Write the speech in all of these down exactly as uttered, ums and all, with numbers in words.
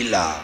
là.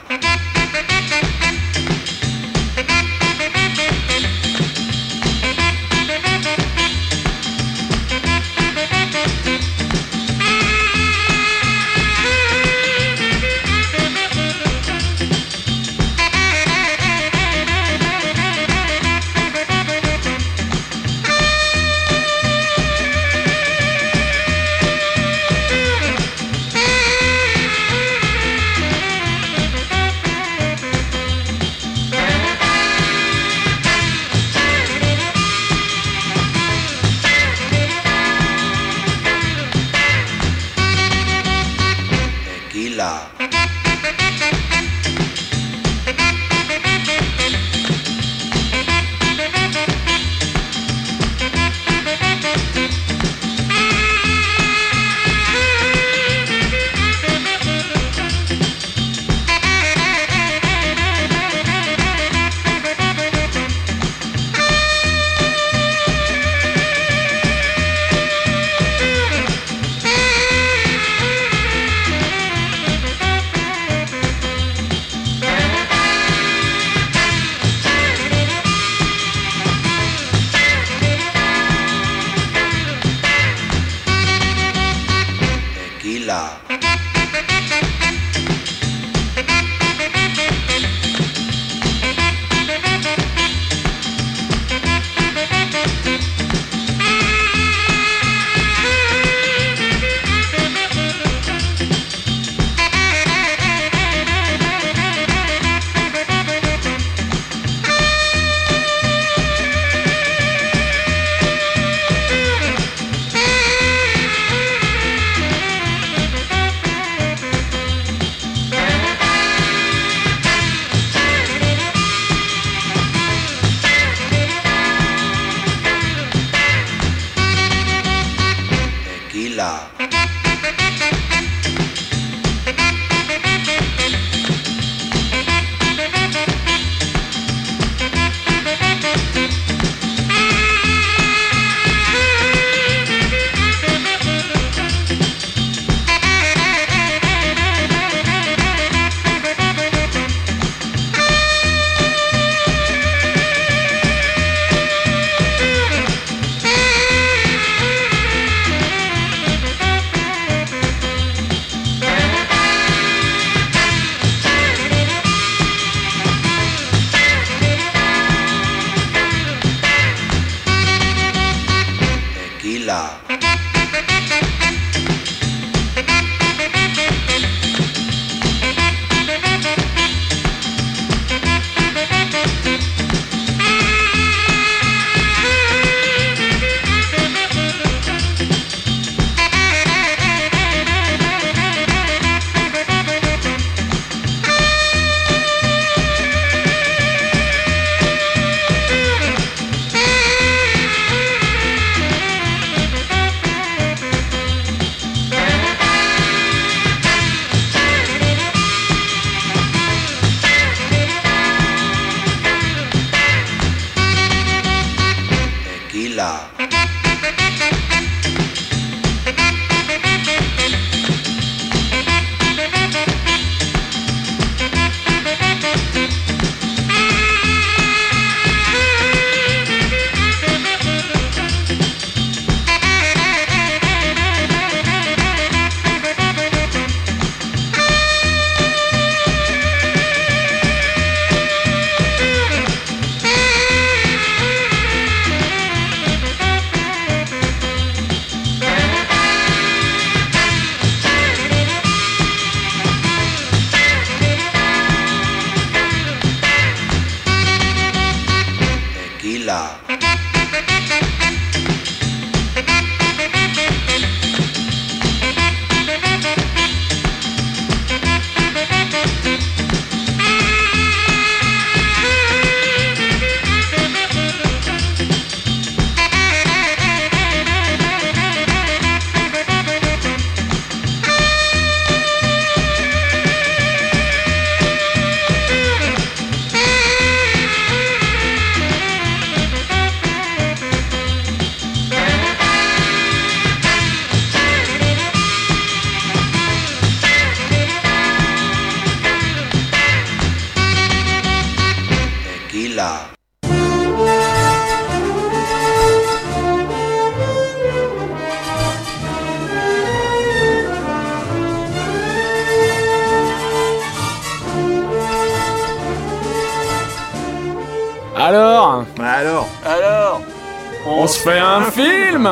Alors Alors On se fait un film.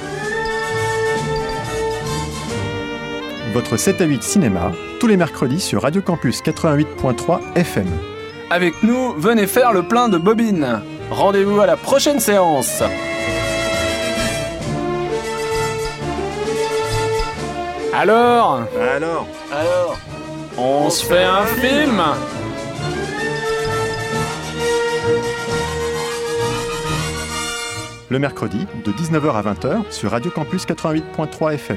Votre sept à huit cinéma, tous les mercredis sur Radio Campus quatre-vingt-huit point trois F M. Avec nous, venez faire le plein de bobines. Rendez-vous à la prochaine séance. Alors Alors Alors On se fait un film. Le mercredi, de dix-neuf heures à vingt heures sur Radio Campus quatre-vingt-huit point trois F M.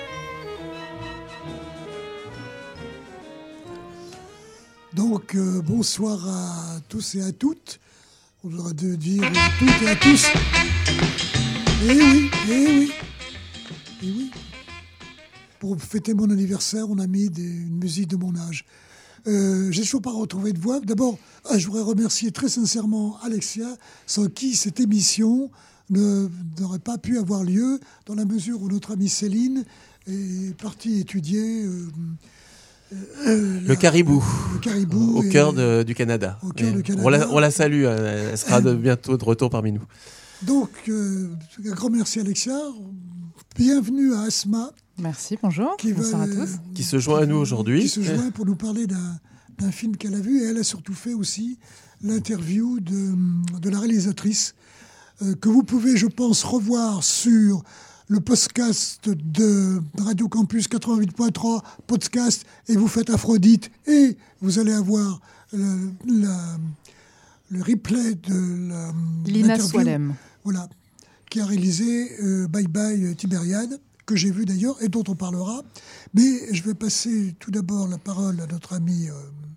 Donc, euh, bonsoir à tous et à toutes. On devrait de dire à toutes et à tous. Eh oui, eh oui, eh oui. Pour fêter mon anniversaire, on a mis des, une musique de mon âge. Euh, j'ai toujours pas retrouvé de voix. D'abord, ah, je voudrais remercier très sincèrement Alexia, sans qui cette émission ne, n'aurait pas pu avoir lieu, dans la mesure où notre amie Céline est partie étudier... Euh, Euh, le, la, caribou. le caribou, au cœur de, du Canada. Au cœur du Canada. On la, on la salue, elle sera de, bientôt de retour parmi nous. Donc, euh, un grand merci Alexia. Bienvenue à Asma. Merci, bonjour. Qui bonsoir va, à tous. Qui se joint à nous aujourd'hui. Qui se joint pour nous parler d'un, d'un film qu'elle a vu. Et elle a surtout fait aussi l'interview de, de la réalisatrice, euh, que vous pouvez, je pense, revoir sur... le podcast de Radio Campus quatre-vingt-huit point trois, podcast, et vous faites Aphrodite, et vous allez avoir le, la, le replay de la, Lina Swalem, voilà, qui a réalisé euh, Bye Bye Tibériade, que j'ai vu d'ailleurs, et dont on parlera. Mais je vais passer tout d'abord la parole à notre ami... Euh,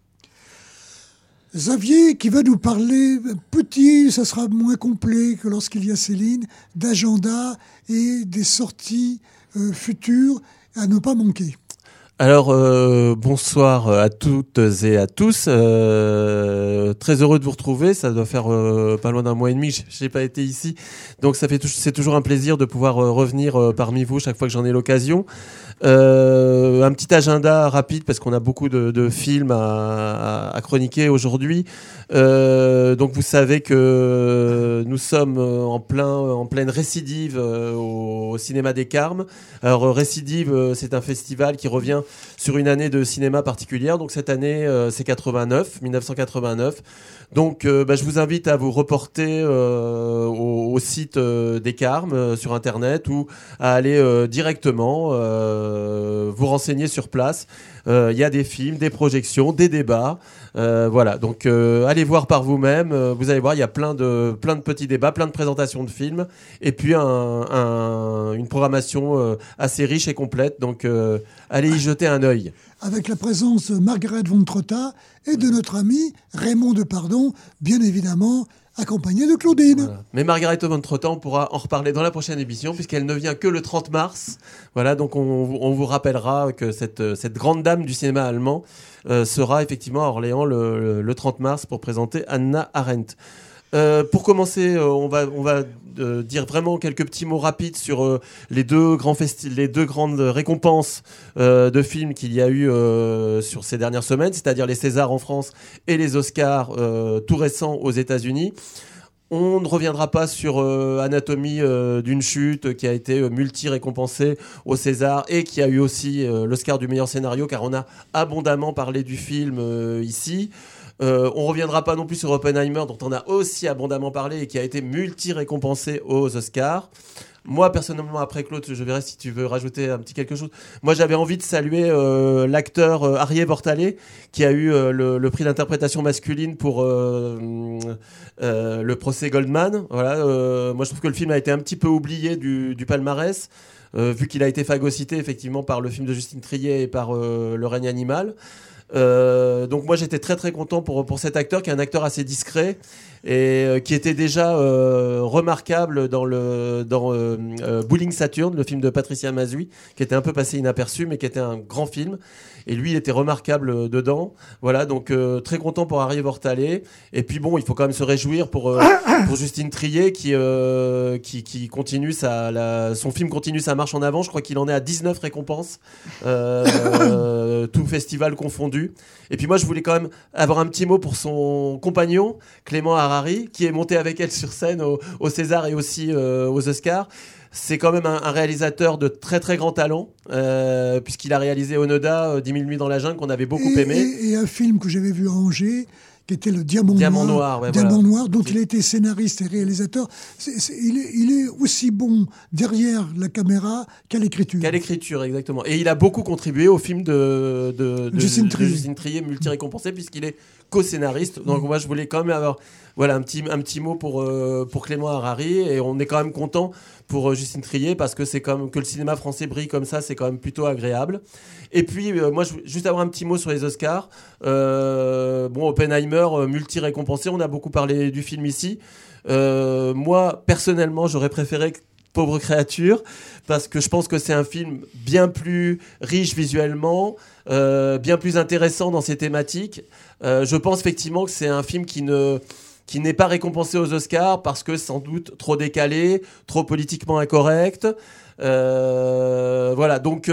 Xavier, qui va nous parler, petit, ça sera moins complet que lorsqu'il y a Céline, d'agenda et des sorties euh, futures à ne pas manquer. Alors, euh, bonsoir à toutes et à tous. Euh, très heureux de vous retrouver. Ça doit faire euh, pas loin d'un mois et demi que je n'ai pas été ici. Donc, ça fait c'est toujours un plaisir de pouvoir euh, revenir euh, parmi vous chaque fois que j'en ai l'occasion. Euh, un petit agenda rapide parce qu'on a beaucoup de, de films à, à, à chroniquer aujourd'hui. Euh, donc vous savez que nous sommes en, plein, en pleine récidive au, au cinéma des Carmes. Alors récidive, c'est un festival qui revient sur une année de cinéma particulière. Donc cette année, c'est quatre-vingt-neuf, dix-neuf cent quatre-vingt-neuf. Donc euh, bah, je vous invite à vous reporter euh, au, au site euh, des Carmes euh, sur internet ou à aller euh, directement euh, vous renseigner sur place. Il euh, y a des films, des projections, des débats. Euh, voilà, donc euh, allez voir par vous-même. Euh, vous allez voir, il y a plein de, plein de petits débats, plein de présentations de films et puis un, un, une programmation euh, assez riche et complète. Donc euh, allez y jeter un œil. Avec la présence de Margaret von Trotta et de notre ami Raymond Depardon, bien évidemment, accompagné de Claudine. Voilà. Mais Margaret von Trotta, on pourra en reparler dans la prochaine émission, puisqu'elle ne vient que le trente mars. Voilà, donc on, on vous rappellera que cette, cette grande dame du cinéma allemand euh, sera effectivement à Orléans le, le, le trente mars pour présenter Hannah Arendt. Euh, pour commencer, euh, on va, on va euh, dire vraiment quelques petits mots rapides sur euh, les, deux grands festi- les deux grandes récompenses euh, de films qu'il y a eu euh, sur ces dernières semaines, c'est-à-dire les Césars en France et les Oscars euh, tout récents aux États-Unis. On ne reviendra pas sur euh, Anatomie euh, d'une chute qui a été euh, multi-récompensée au César et qui a eu aussi euh, l'Oscar du meilleur scénario, car on a abondamment parlé du film euh, ici. Euh, on ne reviendra pas non plus sur Oppenheimer, dont on a aussi abondamment parlé et qui a été multi-récompensé aux Oscars. Moi, personnellement, après Claude, je verrai si tu veux rajouter un petit quelque chose. Moi, j'avais envie de saluer euh, l'acteur euh, Arié Bortalé, qui a eu euh, le, le prix d'interprétation masculine pour euh, euh, le procès Goldman. Voilà, euh, moi, je trouve que le film a été un petit peu oublié du, du palmarès, euh, vu qu'il a été phagocyté effectivement par le film de Justine Triet et par euh, Le règne animal. Euh, donc moi j'étais très très content pour, pour cet acteur qui est un acteur assez discret et euh, qui était déjà euh, remarquable dans, le, dans euh, euh, Bowling Saturn, le film de Patricia Mazui, qui était un peu passé inaperçu mais qui était un grand film, et lui il était remarquable dedans. Voilà, donc euh, très content pour Arié Bortalé. Et puis bon, il faut quand même se réjouir pour, euh, pour Justine Triet qui, euh, qui, qui continue sa, la, son film continue sa marche en avant. Je crois qu'il en est à dix-neuf récompenses, euh, euh, tout festival confondu. attendu. Et puis moi, je voulais quand même avoir un petit mot pour son compagnon, Clément Harari, qui est monté avec elle sur scène au, au César et aussi euh, aux Oscars. C'est quand même un, un réalisateur de très très grand talent, euh, puisqu'il a réalisé Onoda, euh, dix mille nuits dans la jungle, qu'on avait beaucoup et, aimé. Et, et un film que j'avais vu à Angers, qui était le Diamant, Diamant Noir, Noir, ouais, Diamant voilà. Noir, dont C'est... il a été scénariste et réalisateur. C'est, c'est, il, est, il est aussi bon derrière la caméra qu'à l'écriture. Qu'à l'écriture, exactement. Et il a beaucoup contribué au film de, de, de, Justine Trier, de Justine Trier, multi-récompensé, puisqu'il est co-scénariste. Donc moi, je voulais quand même avoir voilà, un, petit, un petit mot pour, euh, pour Clément Harari. Et on est quand même content pour euh, Justine Trier, parce que c'est comme que le cinéma français brille comme ça, c'est quand même plutôt agréable. Et puis, euh, moi, je veux juste avoir un petit mot sur les Oscars. Euh, bon, Oppenheimer, euh, multi-récompensé, on a beaucoup parlé du film ici. Euh, moi, personnellement, j'aurais préféré Pauvre créature, parce que je pense que c'est un film bien plus riche visuellement, euh, bien plus intéressant dans ses thématiques. Euh, je pense effectivement que c'est un film qui ne... qui n'est pas récompensé aux Oscars parce que sans doute trop décalé, trop politiquement incorrect. Euh, voilà, donc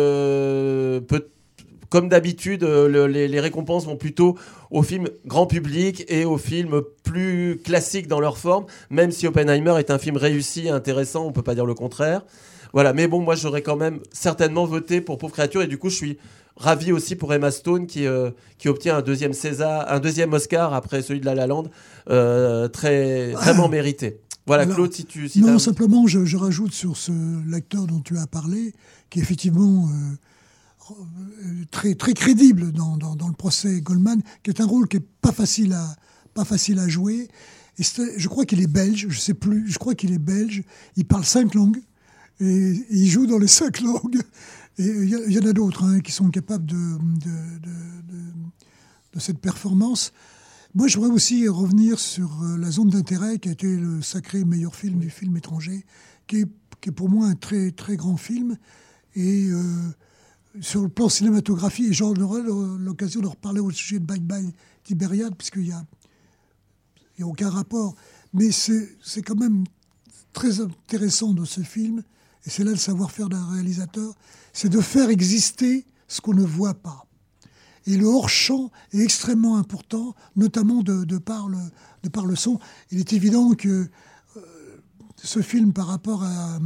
euh, peut, comme d'habitude, le, les, les récompenses vont plutôt aux films grand public et aux films plus classiques dans leur forme, même si Oppenheimer est un film réussi et intéressant, on ne peut pas dire le contraire. Voilà, mais bon, moi j'aurais quand même certainement voté pour Pauvre créature, et du coup je suis ravi aussi pour Emma Stone qui, euh, qui obtient un deuxième César, un deuxième Oscar après celui de La La Land, euh, très, vraiment mérité. Voilà, alors, Claude, si tu... Si non, simplement, je, je rajoute sur ce l'acteur dont tu as parlé, qui est effectivement euh, très, très crédible dans, dans, dans le procès Goldman, qui est un rôle qui n'est pas facile à, pas facile à jouer. Et je crois qu'il est belge, je ne sais plus, je crois qu'il est belge, il parle cinq langues, et, et il joue dans les cinq langues. Et il y, y en a d'autres hein, qui sont capables de, de, de, de, de cette performance. Moi, je voudrais aussi revenir sur euh, La Zone d'intérêt, qui a été le sacré meilleur film du film étranger, qui est, qui est pour moi un très, très grand film. Et euh, sur le plan cinématographie, et j'aurai l'occasion de reparler au sujet de Bye Bye Tibériade, puisqu'il n'y a, il y a aucun rapport. Mais c'est, c'est quand même très intéressant de ce film, et c'est là le savoir-faire d'un réalisateur, c'est de faire exister ce qu'on ne voit pas. Et le hors-champ est extrêmement important, notamment de, de, par le, de par le son. Il est évident que euh, ce film, par rapport à,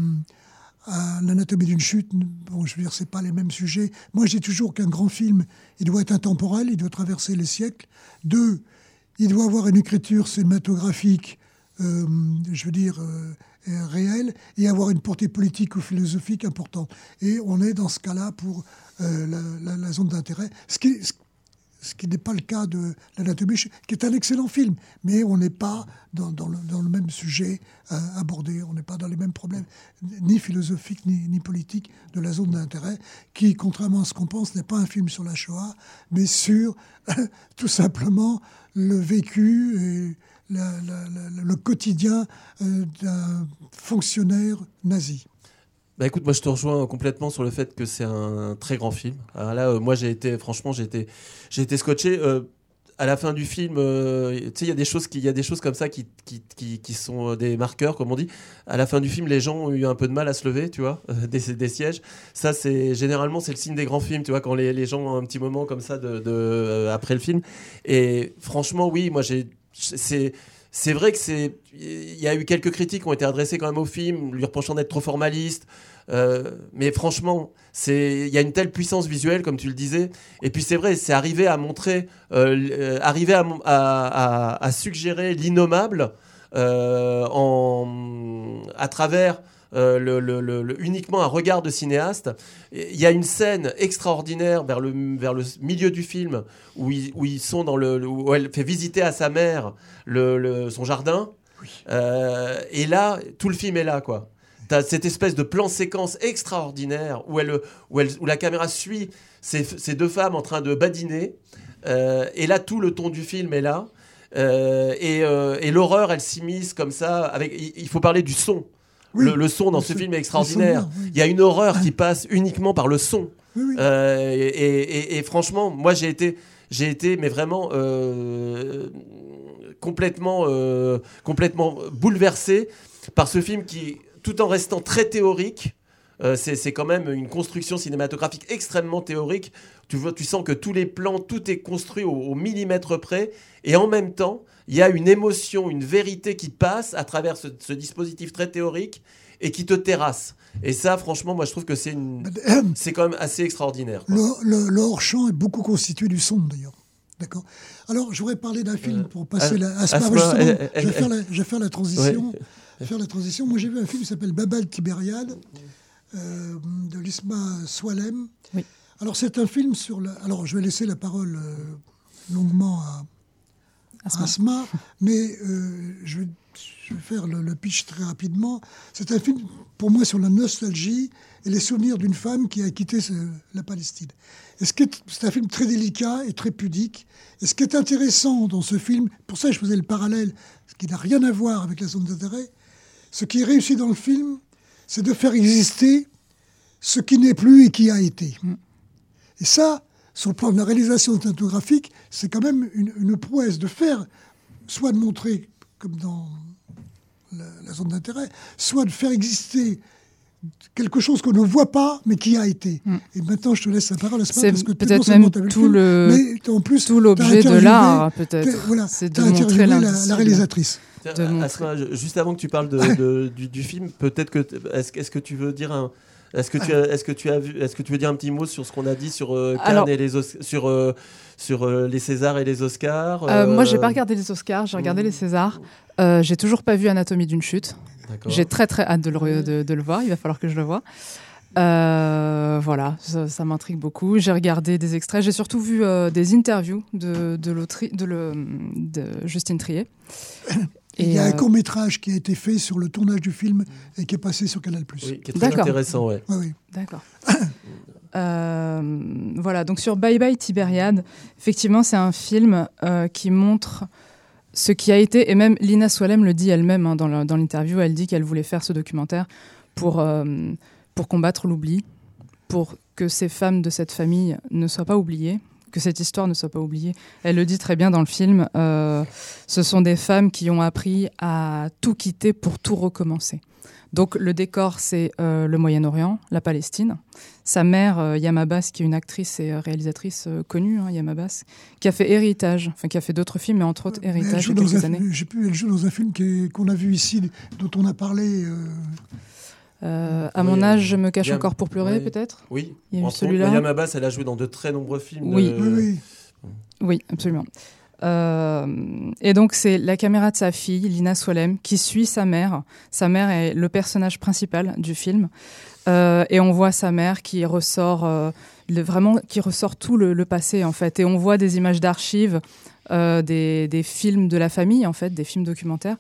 à l'anatomie d'une chute, bon, je veux dire, c'est pas les mêmes sujets. Moi, je dis toujours qu'un grand film, il doit être intemporel, il doit traverser les siècles. Deux, il doit avoir une écriture cinématographique, euh, je veux dire, euh, réelle, et avoir une portée politique ou philosophique importante. Et on est dans ce cas-là pour euh, la, la, la zone d'intérêt, ce qui, ce, ce qui n'est pas le cas de l'anatomie, qui est un excellent film, mais on n'est pas dans, dans, le, dans le même sujet euh, abordé, on n'est pas dans les mêmes problèmes, ni philosophiques, ni, ni politiques, de la zone d'intérêt, qui, contrairement à ce qu'on pense, n'est pas un film sur la Shoah, mais sur euh, tout simplement le vécu et La, la, la, le quotidien euh, d'un fonctionnaire nazi. Bah écoute, moi je te rejoins complètement sur le fait que c'est un très grand film. Alors là, euh, moi j'ai été, franchement, j'ai été, j'ai été scotché. Euh, à la fin du film, euh, tu sais, il y a des choses qui, il y a des choses comme ça qui, qui, qui, qui sont des marqueurs, comme on dit. À la fin du film, les gens ont eu un peu de mal à se lever, tu vois, euh, des, des sièges. Ça, c'est généralement c'est le signe des grands films, tu vois, quand les, les gens ont un petit moment comme ça de, de euh, après le film. Et franchement, oui, moi j'ai C'est, c'est vrai que c'est. Il y a eu quelques critiques qui ont été adressées quand même au film, lui reprochant d'être trop formaliste. Euh, mais franchement, c'est, il y a une telle puissance visuelle, comme tu le disais. Et puis c'est vrai, c'est arrivé à montrer, euh, arriver à, à, à, à suggérer l'innommable euh, en, à travers. Euh, le, le, le, uniquement un regard de cinéaste. Il y a une scène extraordinaire vers le, vers le milieu du film où ils, où ils sont dans le, où elle fait visiter à sa mère le, le, son jardin. Oui. Euh, et là, tout le film est là, quoi. T'as cette espèce de plan séquence extraordinaire où, elle, où, elle, où la caméra suit ces, ces deux femmes en train de badiner. Euh, et là, tout le ton du film est là. Euh, et, euh, et l'horreur, elle s'immisce comme ça. Avec, il, il faut parler du son. Oui, le, le son dans ce film est extraordinaire. Son, oui. Il y a une horreur qui passe uniquement par le son. Oui, oui. Euh, et, et, et franchement, moi j'ai été, j'ai été, mais vraiment euh, complètement, euh, complètement bouleversé par ce film qui, tout en restant très théorique, euh, c'est, c'est quand même une construction cinématographique extrêmement théorique. Tu vois, tu sens que tous les plans, tout est construit au, au millimètre près, et en même temps, il y a une émotion, une vérité qui passe à travers ce, ce dispositif très théorique et qui te terrasse. Et ça, franchement, moi, je trouve que c'est une, c'est quand même assez extraordinaire. Quoi. Le, le, le hors-champ est beaucoup constitué du son, d'ailleurs. D'accord. Alors, je voudrais parler d'un film pour passer euh, la, à ce Asma, moment. elle, elle, je, vais faire la, je vais faire la transition. Ouais. Je vais faire la transition. Moi, j'ai vu un film qui s'appelle Baba el Tibériade, euh, de l'Isma Swalem. Oui. Alors, c'est un film sur la... Alors, je vais laisser la parole euh, longuement à Asma, Asma mais euh, je, vais, je vais faire le, le pitch très rapidement. C'est un film, pour moi, sur la nostalgie et les souvenirs d'une femme qui a quitté ce, la Palestine. Et ce qui est, c'est un film très délicat et très pudique. Et ce qui est intéressant dans ce film, pour ça je faisais le parallèle, ce qui n'a rien à voir avec la zone d'intérêt, ce qui est réussi dans le film, c'est de faire exister ce qui n'est plus et qui a été. Et ça, sur le plan de la réalisation cinématographique, c'est quand même une, une prouesse de faire, soit de montrer, comme dans la, la zone d'intérêt, soit de faire exister quelque chose qu'on ne voit pas, mais qui a été. Mm. Et maintenant, je te laisse la parole, Asma, c'est parce que peut-être même tout, film, le, mais en plus, tout l'objet de l'art, peut-être. Voilà, c'est de montrer la, la réalisatrice. Asma, juste avant que tu parles de, de, du, du film, peut-être que est-ce, est-ce que tu veux dire un Est-ce que tu as, est-ce que tu as vu, est-ce que tu veux dire un petit mot sur ce qu'on a dit sur euh, Cannes Alors, et les Os- sur euh, sur euh, les Césars et les Oscars euh, euh... Moi, j'ai pas regardé les Oscars, j'ai regardé mmh. les Césars. Euh, j'ai toujours pas vu Anatomie d'une chute. D'accord. J'ai très très hâte de le, de, de le voir. Il va falloir que je le voie. Euh, voilà, ça, ça m'intrigue beaucoup. J'ai regardé des extraits. J'ai surtout vu euh, des interviews de de, de, le, de Justine Triet. Et il y a euh... un court-métrage qui a été fait sur le tournage du film et qui est passé sur Canal+. Oui, qui est très D'accord. intéressant, ouais. Oui, oui. D'accord. euh, voilà, donc sur Bye Bye Tibériade, effectivement, c'est un film euh, qui montre ce qui a été, et même Lina Swalem le dit elle-même hein, dans, le, dans l'interview, elle dit qu'elle voulait faire ce documentaire pour, euh, pour combattre l'oubli, pour que ces femmes de cette famille ne soient pas oubliées, que cette histoire ne soit pas oubliée. Elle le dit très bien dans le film, euh, ce sont des femmes qui ont appris à tout quitter pour tout recommencer. Donc le décor, c'est euh, le Moyen-Orient, la Palestine. Sa mère, euh, Yam Abbas, qui est une actrice et réalisatrice euh, connue, hein, Yam Abbas, qui a fait Héritage, enfin qui a fait d'autres films, mais entre autres Héritage il y a quelques un, années. J'ai pu, elle joue dans un film qui est, qu'on a vu ici, dont on a parlé... Euh... Euh, à oui, mon âge, je me cache Yam, encore pour pleurer, oui. peut-être. Oui. Il y a eu celui-là. Yam Abbas, elle a joué dans de très nombreux films. Oui, de... oui, oui. oui, absolument. Euh, et donc, c'est la caméra de sa fille, Lina Swalem, qui suit sa mère. Sa mère est le personnage principal du film. Euh, et on voit sa mère qui ressort, euh, le, vraiment, qui ressort tout le, le passé, en fait. Et on voit des images d'archives, euh, des, des films de la famille, en fait, des films documentaires.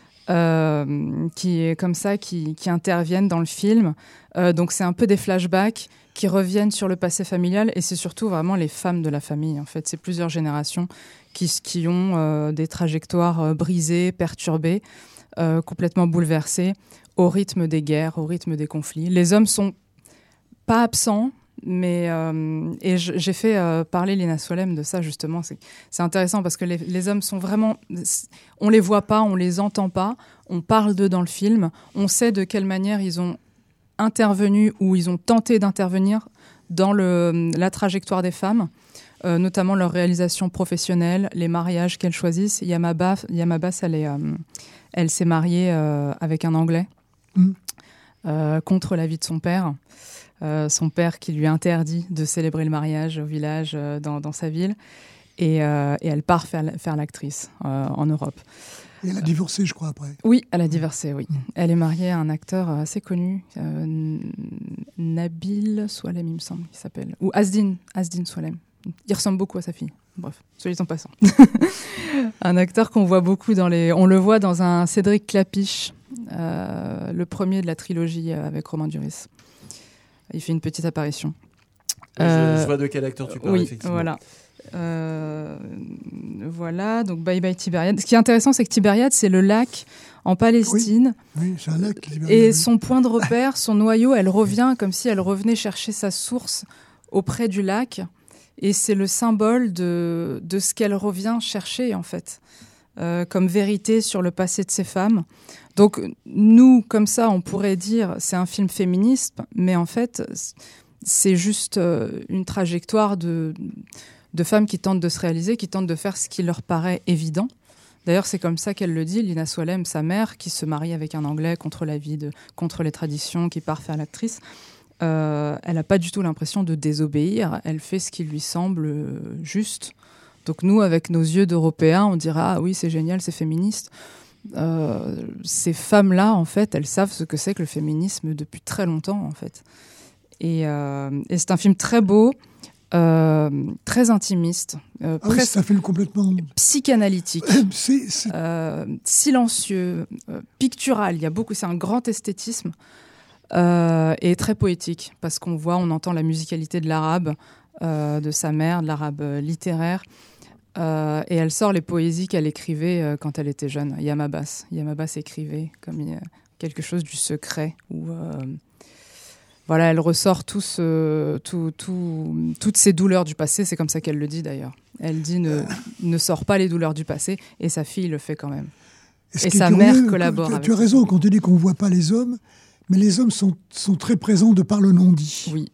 Euh, qui comme ça qui, qui interviennent dans le film euh, donc c'est un peu des flashbacks qui reviennent sur le passé familial et c'est surtout vraiment les femmes de la famille en fait, c'est plusieurs générations qui, qui ont euh, des trajectoires euh, brisées, perturbées, euh, complètement bouleversées au rythme des guerres, au rythme des conflits. Les hommes sont pas absents, mais euh, et j'ai fait euh, parler Lina Swalem de ça justement. C'est, c'est intéressant parce que les, les hommes sont vraiment, on les voit pas, on les entend pas, on parle d'eux dans le film, on sait de quelle manière ils ont intervenu ou ils ont tenté d'intervenir dans le, la trajectoire des femmes, euh, notamment leur réalisation professionnelle, les mariages qu'elles choisissent. Yam Abbas, Yam Abbas elle, est, euh, elle s'est mariée euh, avec un Anglais mmh. euh, contre l'avis de son père. Euh, son père qui lui interdit de célébrer le mariage au village euh, dans, dans sa ville et, euh, et elle part faire, faire l'actrice euh, en Europe. Et elle a divorcé, je crois, après. Oui, elle a divorcé, oui. Mmh. Elle est mariée à un acteur assez connu, euh, Nabil Swalem, il me semble, il s'appelle. Ou Asdin, Asdin Swalem. Il ressemble beaucoup à sa fille. Bref, soit dit en passant. Un acteur qu'on voit beaucoup dans les... On le voit dans un Cédric Klapisch, euh, le premier de la trilogie avec Romain Duris. Il fait une petite apparition. Je, euh, je vois de quel acteur tu parles, oui, effectivement. Voilà. Euh, voilà, donc Bye Bye Tibériade. Ce qui est intéressant, c'est que Tibériade, c'est le lac en Palestine. Oui, oui c'est un lac. Tibériade, et oui. son point de repère, son noyau, elle revient comme si elle revenait chercher sa source auprès du lac. Et c'est le symbole de, de ce qu'elle revient chercher, en fait, euh, comme vérité sur le passé de ces femmes. Donc, nous, comme ça, on pourrait dire c'est un film féministe, mais en fait, c'est juste euh, une trajectoire de, de femmes qui tentent de se réaliser, qui tentent de faire ce qui leur paraît évident. D'ailleurs, c'est comme ça qu'elle le dit, Lina Swalem, sa mère, qui se marie avec un Anglais contre la vie, de, contre les traditions, qui part faire l'actrice. Euh, elle n'a pas du tout l'impression de désobéir. Elle fait ce qui lui semble juste. Donc nous, avec nos yeux d'Européens, on dira « Ah oui, c'est génial, c'est féministe ». Euh, ces femmes-là, en fait, elles savent ce que c'est que le féminisme depuis très longtemps, en fait. Et, euh, et c'est un film très beau, euh, très intimiste, euh, ah oui, c'est un film complètement psychanalytique, c'est, c'est... Euh, silencieux, euh, pictural. Il y a beaucoup, c'est un grand esthétisme euh, et très poétique parce qu'on voit, on entend la musicalité de l'arabe, euh, de sa mère, de l'arabe littéraire. Euh, et elle sort les poésies qu'elle écrivait euh, quand elle était jeune. Yamabas. Yamabas écrivait comme euh, quelque chose du secret. Où, euh, voilà, elle ressort tout ce, tout, tout, toutes ces douleurs du passé. C'est comme ça qu'elle le dit d'ailleurs. Elle dit ne, ne sors pas les douleurs du passé. Et sa fille le fait quand même. Et, et sa mère curieux, collabore. Tu, avec tu as raison quand tu dis qu'on ne voit pas les hommes. Mais les hommes sont, sont très présents de par le non-dit. Oui.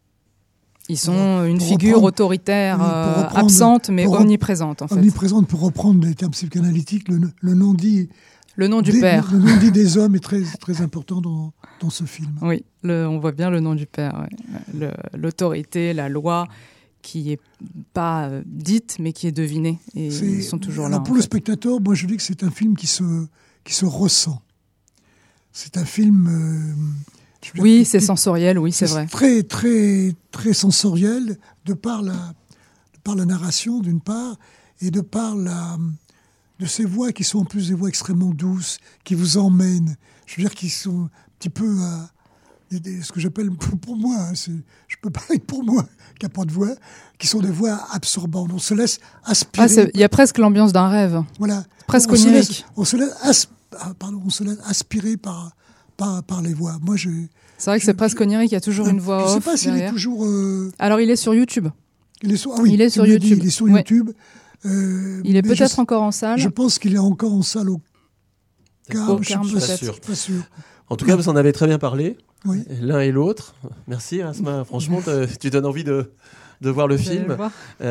Ils sont une figure reprendre, autoritaire, oui, euh, reprendre, absente, mais pour, omniprésente, en fait. Omniprésente, pour reprendre les termes psychanalytiques, le, le non-dit... Le nom du des, père. Le, le non-dit des hommes est très, très important dans, dans ce film. Oui, le, on voit bien le nom du père. Ouais. Le, l'autorité, la loi, qui n'est pas euh, dite, mais qui est devinée. Et c'est, ils sont toujours alors là. Pour le fait. spectateur, moi je dis que c'est un film qui se, qui se ressent. C'est un film... Euh, Oui, dire, c'est qui, sensoriel, oui, c'est, c'est vrai. Très, très, très sensoriel, de par la, de par la narration, d'une part, et de par la, de ces voix qui sont en plus des voix extrêmement douces, qui vous emmènent, je veux dire, qui sont un petit peu, euh, des, des, ce que j'appelle, pour, pour moi, hein, c'est, je peux parler pour moi, qui n'a pas de voix, qui sont des voix absorbantes. On se laisse aspirer. Il ah, y a presque l'ambiance d'un rêve. Voilà. Presque on onirique. Se laisse, on se laisse, asp, ah, pardon, on se laisse aspirer par... Par, par les voix. Moi, je, c'est vrai que je, c'est presque onirique, il y a toujours euh, une voix off. Je ne sais pas s'il derrière. est toujours... Euh... Alors, il est sur YouTube. Il est sur, ah oui, il est sur YouTube. Dit, il est sur ouais. YouTube. Euh, il est peut-être je, encore en salle. Je pense qu'il est encore en salle au Carme. Je ne suis pas sûr. Pas sûr. En tout cas, vous en avez très bien parlé, oui. l'un et l'autre. Merci, Asma. Franchement, tu donnes envie de... de voir le film. Voir.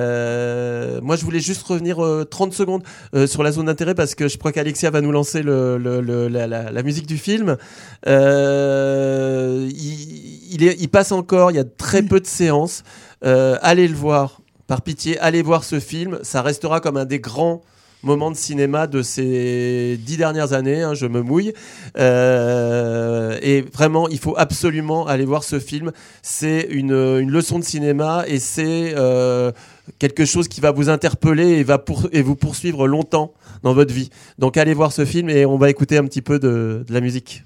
Euh, moi, je voulais juste revenir euh, trente secondes euh, sur la zone d'intérêt parce que je crois qu'Alexia va nous lancer le, le, le, la, la, la musique du film. Euh, il, il, est, il passe encore, il y a très peu de séances. Euh, allez le voir, par pitié, allez voir ce film. Ça restera comme un des grands moment de cinéma de ces dix dernières années, hein, je me mouille. Euh, et vraiment, il faut absolument aller voir ce film. C'est une, une leçon de cinéma et c'est euh, quelque chose qui va vous interpeller et, va pour, et vous poursuivre longtemps dans votre vie. Donc allez voir ce film et on va écouter un petit peu de, de la musique.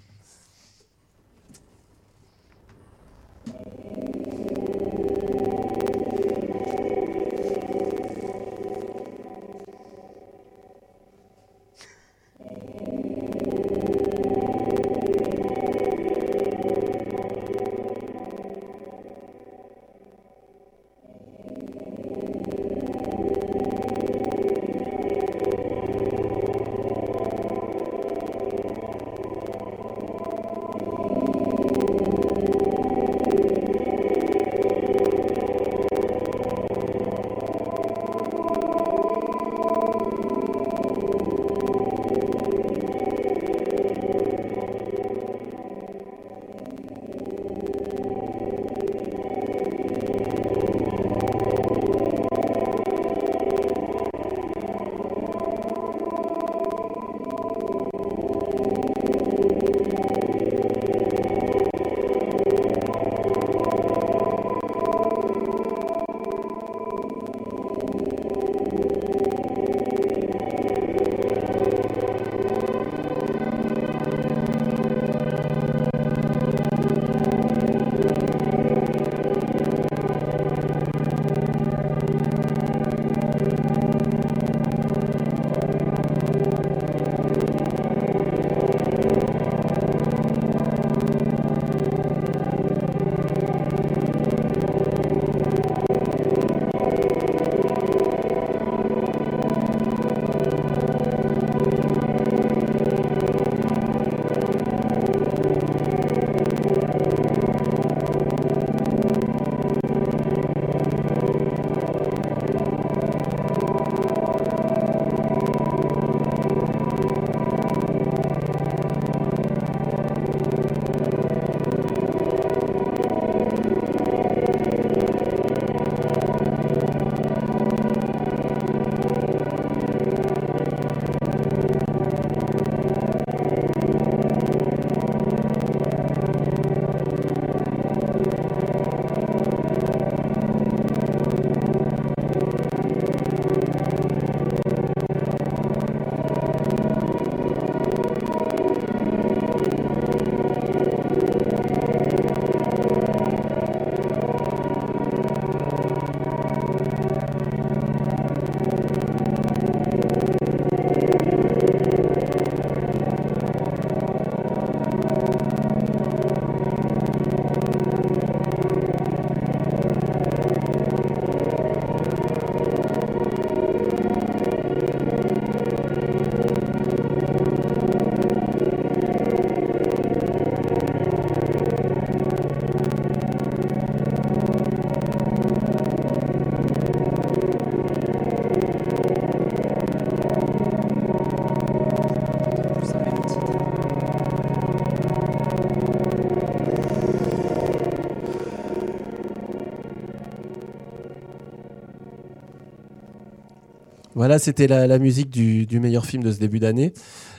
Voilà, c'était la, la musique du, du meilleur film de ce début d'année.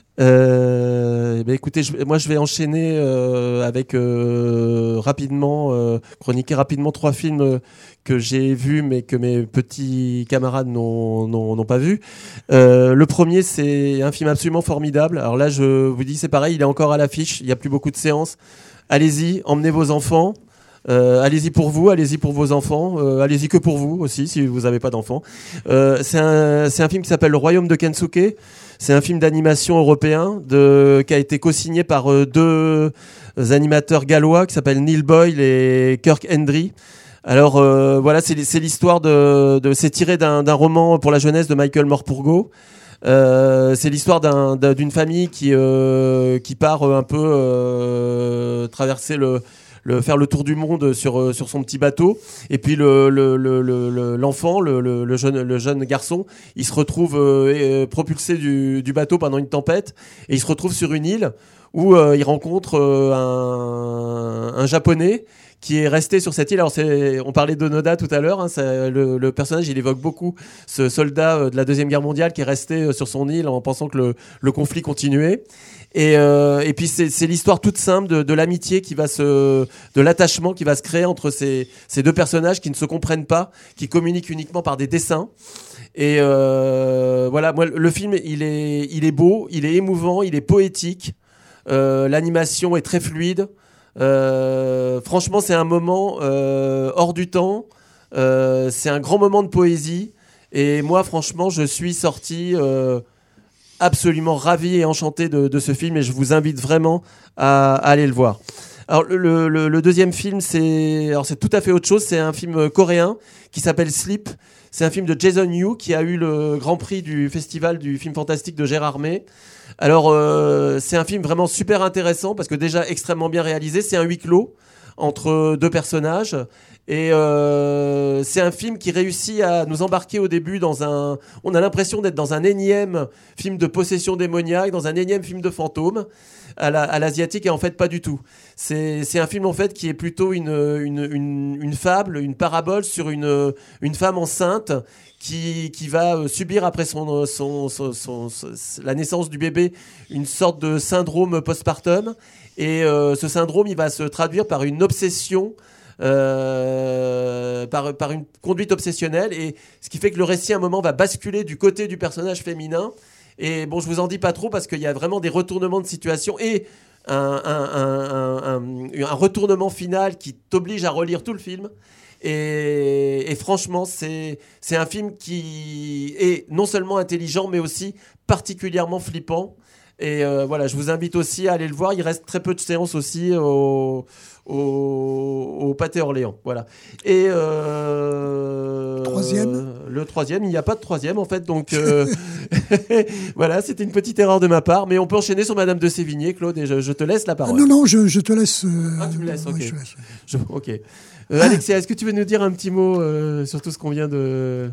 Euh, ben écoutez, je, moi je vais enchaîner euh, avec euh, rapidement, euh, chroniquer rapidement trois films euh, que j'ai vus mais que mes petits camarades n'ont, n'ont, n'ont pas vus. Euh, le premier, c'est un film absolument formidable. Alors là, je vous dis, c'est pareil, il est encore à l'affiche, il n'y a plus beaucoup de séances. Allez-y, emmenez vos enfants. Euh, allez-y pour vous, allez-y pour vos enfants, euh, allez-y que pour vous aussi si vous n'avez pas d'enfants. Euh, c'est, un, c'est un film qui s'appelle Le Royaume de Kensuke. C'est un film d'animation européen de, qui a été co-signé par euh, deux animateurs gallois qui s'appellent Neil Boyle et Kirk Hendry. Alors euh, voilà, c'est, c'est l'histoire de, de c'est tiré d'un, d'un roman pour la jeunesse de Michael Morpurgo. Euh, c'est l'histoire d'un, d'un, d'une famille qui euh, qui part un peu euh, traverser le Le, faire le tour du monde sur, sur son petit bateau, et puis le, le, le, le, l'enfant, le, le, le, jeune, le jeune garçon, il se retrouve euh, propulsé du, du bateau pendant une tempête, et il se retrouve sur une île où euh, il rencontre euh, un, un japonais qui est resté sur cette île. Alors c'est, on parlait d'Onoda tout à l'heure, hein, c'est, le, le personnage il évoque beaucoup ce soldat de la Deuxième Guerre mondiale qui est resté sur son île en pensant que le, le conflit continuait. Et, euh, et puis c'est, c'est l'histoire toute simple de, de l'amitié qui va se, de l'attachement qui va se créer entre ces, ces deux personnages qui ne se comprennent pas, qui communiquent uniquement par des dessins. Et euh, voilà, moi le film il est, il est beau, il est émouvant, il est poétique. Euh, l'animation est très fluide. Euh, franchement, c'est un moment euh, hors du temps. Euh, c'est un grand moment de poésie. Et moi, franchement, je suis sorti euh, absolument ravi et enchanté de, de ce film. Et je vous invite vraiment à, à aller le voir. Alors, le, le, le deuxième film, c'est, alors, c'est tout à fait autre chose. C'est un film coréen qui s'appelle Sleep. C'est un film de Jason Yu qui a eu le Grand Prix du Festival du film fantastique de Gérardmer. Alors, euh, c'est un film vraiment super intéressant parce que déjà extrêmement bien réalisé. C'est un huis clos entre deux personnages. Et euh, c'est un film qui réussit à nous embarquer au début dans un... On a l'impression d'être dans un énième film de possession démoniaque, dans un énième film de fantôme à, la, à l'asiatique, et en fait pas du tout. C'est, c'est un film en fait qui est plutôt une, une, une, une fable, une parabole sur une, une femme enceinte qui, qui va subir après son, son, son, son, son, la naissance du bébé une sorte de syndrome postpartum. Et euh, ce syndrome, il va se traduire par une obsession Euh, par, par une conduite obsessionnelle, et ce qui fait que le récit à un moment va basculer du côté du personnage féminin. Et bon, je vous en dis pas trop parce qu'il y a vraiment des retournements de situation et un, un, un, un, un retournement final qui t'oblige à relire tout le film. Et, et franchement, c'est, c'est un film qui est non seulement intelligent mais aussi particulièrement flippant. Et euh, voilà, je vous invite aussi à aller le voir. Il reste très peu de séances aussi au, au, au Pâté Orléans. Voilà. Et euh, troisième. Le troisième, il n'y a pas de troisième en fait. Donc euh, voilà, c'était une petite erreur de ma part. Mais on peut enchaîner sur Madame de Sévigné, Claude, et je, je te laisse la parole. Ah non, non, je, je te laisse. Euh, ah, tu me laisses, ok. Ouais, je laisse. Je, ok. Euh, Alexia, est-ce que tu veux nous dire un petit mot euh, sur tout ce qu'on vient de...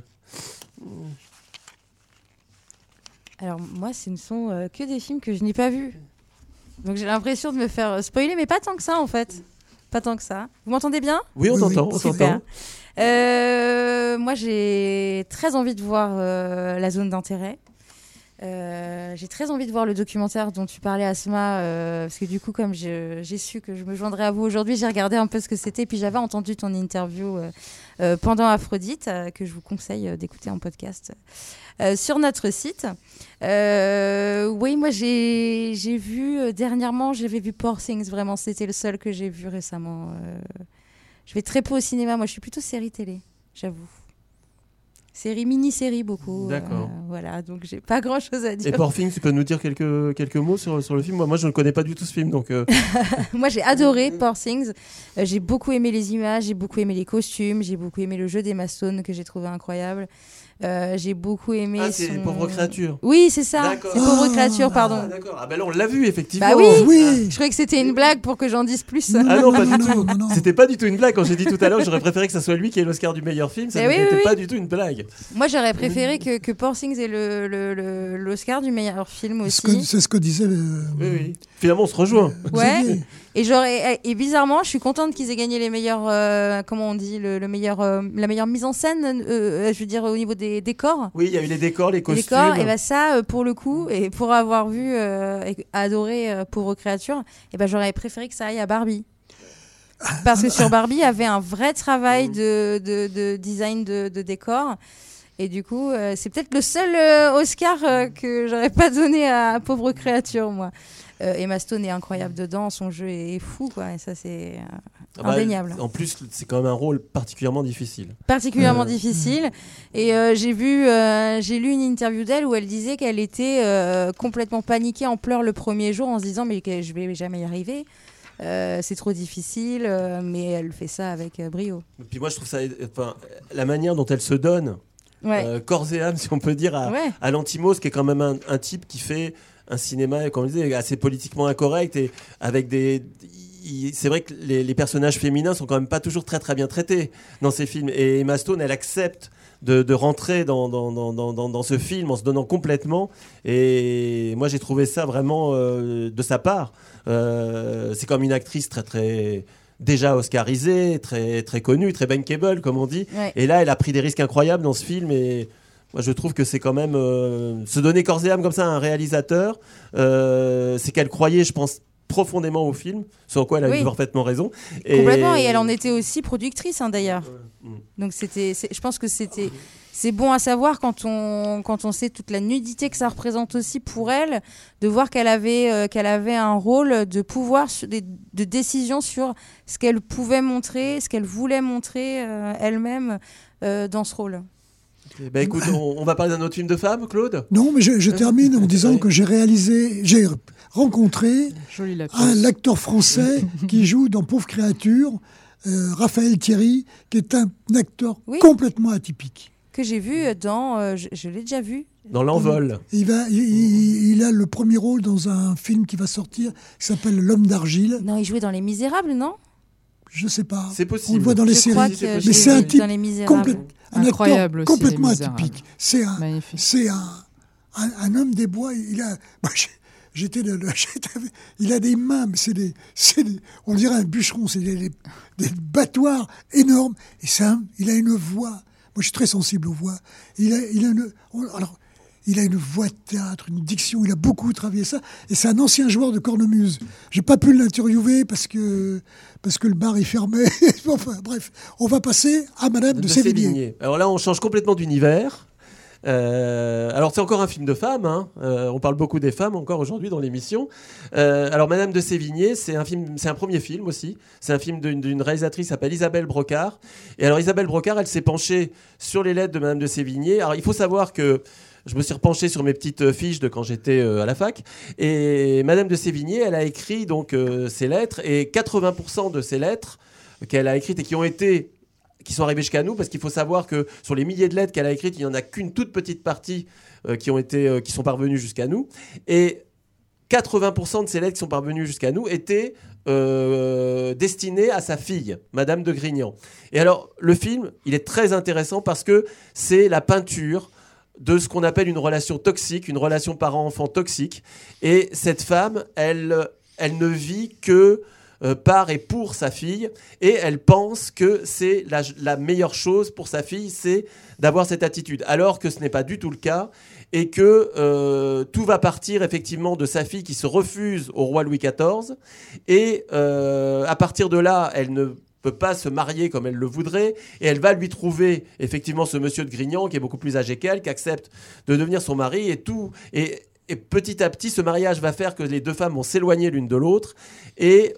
Alors moi, ce ne sont euh, que des films que je n'ai pas vus. Donc j'ai l'impression de me faire spoiler, mais pas tant que ça en fait. Pas tant que ça. Vous m'entendez bien ? Oui, on Oui, t'entend, oui, on Super. t'entend. Euh, moi, j'ai très envie de voir euh, La Zone d'intérêt. Euh, j'ai très envie de voir le documentaire dont tu parlais, Asma, euh, parce que du coup, comme je, j'ai su que je me joindrais à vous aujourd'hui, j'ai regardé un peu ce que c'était, puis j'avais entendu ton interview euh, euh, pendant Aphrodite, euh, que je vous conseille euh, d'écouter en podcast euh, sur notre site. Euh, oui, moi j'ai, j'ai vu euh, dernièrement, j'avais vu Poor Things, vraiment, c'était le seul que j'ai vu récemment. Euh, je vais très peu au cinéma, moi je suis plutôt série télé, j'avoue. Série, mini-série beaucoup. D'accord. Euh, voilà, donc j'ai pas grand-chose à dire. Et Poor Things, tu peux nous dire quelques, quelques mots sur, sur le film ? Moi, moi, je ne connais pas du tout ce film, donc... Euh... Moi, j'ai adoré Poor Things. Euh, j'ai beaucoup aimé les images, j'ai beaucoup aimé les costumes, j'ai beaucoup aimé le jeu d'Emma Stone que j'ai trouvé incroyable. Euh, j'ai beaucoup aimé Ah, c'est son... Pauvres créatures. Oui, c'est ça. D'accord. C'est Pauvres Ah, créatures, pardon. Ah, d'accord. Ah, ben là, on l'a vu, effectivement. Bah oui. Oui. Je croyais que c'était une blague pour que j'en dise plus. Non, Ah non, pas du non, tout. non, non. C'était pas du tout une blague. Quand j'ai dit tout à l'heure que j'aurais préféré que ça soit lui qui ait l'Oscar du meilleur film, ça Eh oui, n'était oui, pas oui. du tout une blague. Moi, j'aurais préféré que, que Poor Things ait le, le, le, l'Oscar du meilleur film C'est ce que, aussi. c'est ce que disait. euh, Oui, oui. Finalement, on se rejoint. Ouais. Xavier. Et j'aurais et bizarrement, je suis contente qu'ils aient gagné les meilleurs, euh, comment on dit, le, le meilleur, euh, la meilleure mise en scène. Euh, je veux dire au niveau des des décors. Oui, il y a eu les décors, les Les costumes. décors, et ben ça, euh, pour le coup, et pour avoir vu euh, et adoré euh, Pauvre créature, et ben j'aurais préféré que ça aille à Barbie. Parce que sur Barbie, il y avait un vrai travail de, de, de design de, de décor. Et du coup, euh, c'est peut-être le seul euh, Oscar euh, que j'aurais pas donné à Pauvre créature, moi. Euh, Emma Stone est incroyable dedans, son jeu est fou, quoi. Et ça, c'est euh, Ah bah, indéniable. en plus, c'est quand même un rôle particulièrement difficile. Particulièrement Euh, difficile. Et euh, j'ai vu, euh, j'ai lu une interview d'elle où elle disait qu'elle était euh, complètement paniquée en pleurs le premier jour en se disant mais que je vais jamais y arriver. Euh, c'est trop difficile, euh, mais elle fait ça avec euh, brio. Et puis moi, je trouve ça, enfin, la manière dont elle se donne, Ouais. euh, corps et âme, si on peut dire, à, Ouais. à Lanthimos, qui est quand même un, un type qui fait un cinéma, comme je disais, assez politiquement incorrect et avec des. il- C'est vrai que les, les personnages féminins sont quand même pas toujours très très bien traités dans ces films. Et Emma Stone, elle accepte de, de rentrer dans, dans, dans, dans, dans- dans ce film en se donnant complètement. Et moi, j'ai trouvé ça vraiment euh, de sa part. Euh, c'est comme une actrice très très déjà oscarisée, très très connue, très bankable comme on dit. Ouais. Et là, elle a pris des risques incroyables dans ce film et moi, je trouve que c'est quand même euh, se donner corps et âme comme ça à un réalisateur. Euh, c'est qu'elle croyait, je pense, profondément au film, ce en quoi elle a Oui. eu parfaitement raison. Et... Complètement, et elle en était aussi productrice hein, d'ailleurs. Mm. Donc c'était, c'est- je pense que c'était, c'est bon à savoir quand on, quand on sait toute la nudité que ça représente aussi pour elle, de voir qu'elle avait, euh, qu'elle avait un rôle de pouvoir, sur des- de décision sur ce qu'elle pouvait montrer, ce qu'elle voulait montrer euh, elle-même euh, dans ce rôle. Eh ben, écoute, on, on va parler d'un autre film de femme, Claude. Non, mais je, je termine en disant Oui. que j'ai réalisé, j'ai rencontré Joli lapsus. un acteur français qui joue dans Pauvre créature, euh, Raphaël Thierry, qui est un acteur Oui. complètement atypique. Que j'ai vu dans, euh, je, je l'ai déjà vu. Dans l'envol. Il, va, il, il- il a le premier rôle dans un film qui va sortir, qui s'appelle L'homme d'argile. Non, il jouait dans Les Misérables, non? Je sais pas. C'est possible. On le voit dans les Je séries. crois c'est que possible. je Mais l'ai c'est un vu type dans Les Misérables. complète- un Incroyable acteur aussi, complètement Les Misérables. atypique. C'est un, Magnifique. c'est un, un, un homme des bois. Il a, moi, j'ai- j'étais, le- le- j'étais avec- il a des mains, mais c'est des, c'est des- on dirait un bûcheron. C'est des, des, des battoirs énormes. Et c'est un- il a une voix. Moi, je suis très sensible aux voix. Il a, il a une, on- alors, il a une voix de théâtre, une diction. Il a beaucoup travaillé ça. Et c'est un ancien joueur de cornemuse. J'ai pas pu l'interviewer parce que, parce que le bar est fermé. Enfin, bref, on va passer à Madame de, de Sévigné. Sévigné. Alors là, on change complètement d'univers. Euh, alors c'est encore un film de femmes, hein. Euh, on parle beaucoup des femmes encore aujourd'hui dans l'émission. Euh, alors Madame de Sévigné, c'est un film, c'est un premier film aussi. C'est un film d'une, d'une réalisatrice qui s'appelle Isabelle Brocard. Et alors Isabelle Brocard, elle s'est penchée sur les lettres de Madame de Sévigné. Alors il faut savoir que je me suis repenché sur mes petites fiches de quand j'étais euh, à la fac. Et Madame de Sévigné, elle a écrit donc euh, ces lettres et quatre-vingts pour cent de ces lettres qu'elle a écrites et qui ont été qui sont arrivées jusqu'à nous, parce qu'il faut savoir que sur les milliers de lettres qu'elle a écrites, il n'y en a qu'une toute petite partie euh, qui, ont été, euh, qui sont parvenues jusqu'à nous. Et quatre-vingts pour cent de ces lettres qui sont parvenues jusqu'à nous étaient euh, destinées à sa fille, Madame de Grignan. Et alors, le film, il est très intéressant parce que c'est la peinture de ce qu'on appelle une relation toxique, une relation parent-enfant toxique. Et cette femme, elle, elle ne vit que Euh, par et pour sa fille, et elle pense que c'est la, la meilleure chose pour sa fille, c'est d'avoir cette attitude, alors que ce n'est pas du tout le cas, et que euh, tout va partir effectivement de sa fille qui se refuse au roi Louis quatorze, et euh, à partir de là, elle ne peut pas se marier comme elle le voudrait, et elle va lui trouver effectivement ce monsieur de Grignan qui est beaucoup plus âgé qu'elle, qui accepte de devenir son mari, et tout, et Et petit à petit, ce mariage va faire que les deux femmes vont s'éloigner l'une de l'autre. Et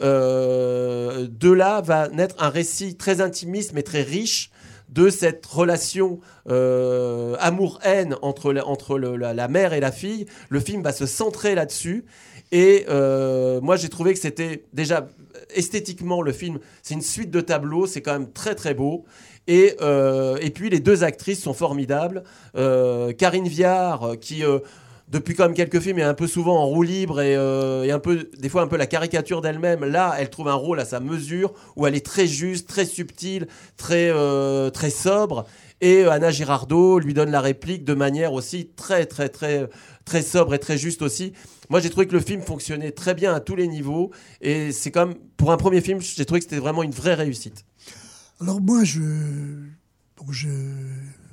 euh, de là va naître un récit très intimiste, mais très riche, de cette relation euh, amour-haine entre, la, entre le, la, la mère et la fille. Le film va se centrer là-dessus. Et euh, moi, j'ai trouvé que c'était déjà esthétiquement, le film, c'est une suite de tableaux. C'est quand même très, très beau. Et, euh, et puis, les deux actrices sont formidables. Euh, Karine Viard, qui... Euh, depuis quand même quelques films, est un peu souvent en roue libre et, euh, et un peu, des fois un peu la caricature d'elle-même. Là, elle trouve un rôle à sa mesure, où elle est très juste, très subtile, très, euh, très sobre. Et Anna Girardot lui donne la réplique de manière aussi très, très, très, très sobre et très juste aussi. Moi, j'ai trouvé que le film fonctionnait très bien à tous les niveaux. Et c'est comme, pour un premier film, j'ai trouvé que c'était vraiment une vraie réussite. Alors moi, je, bon, je,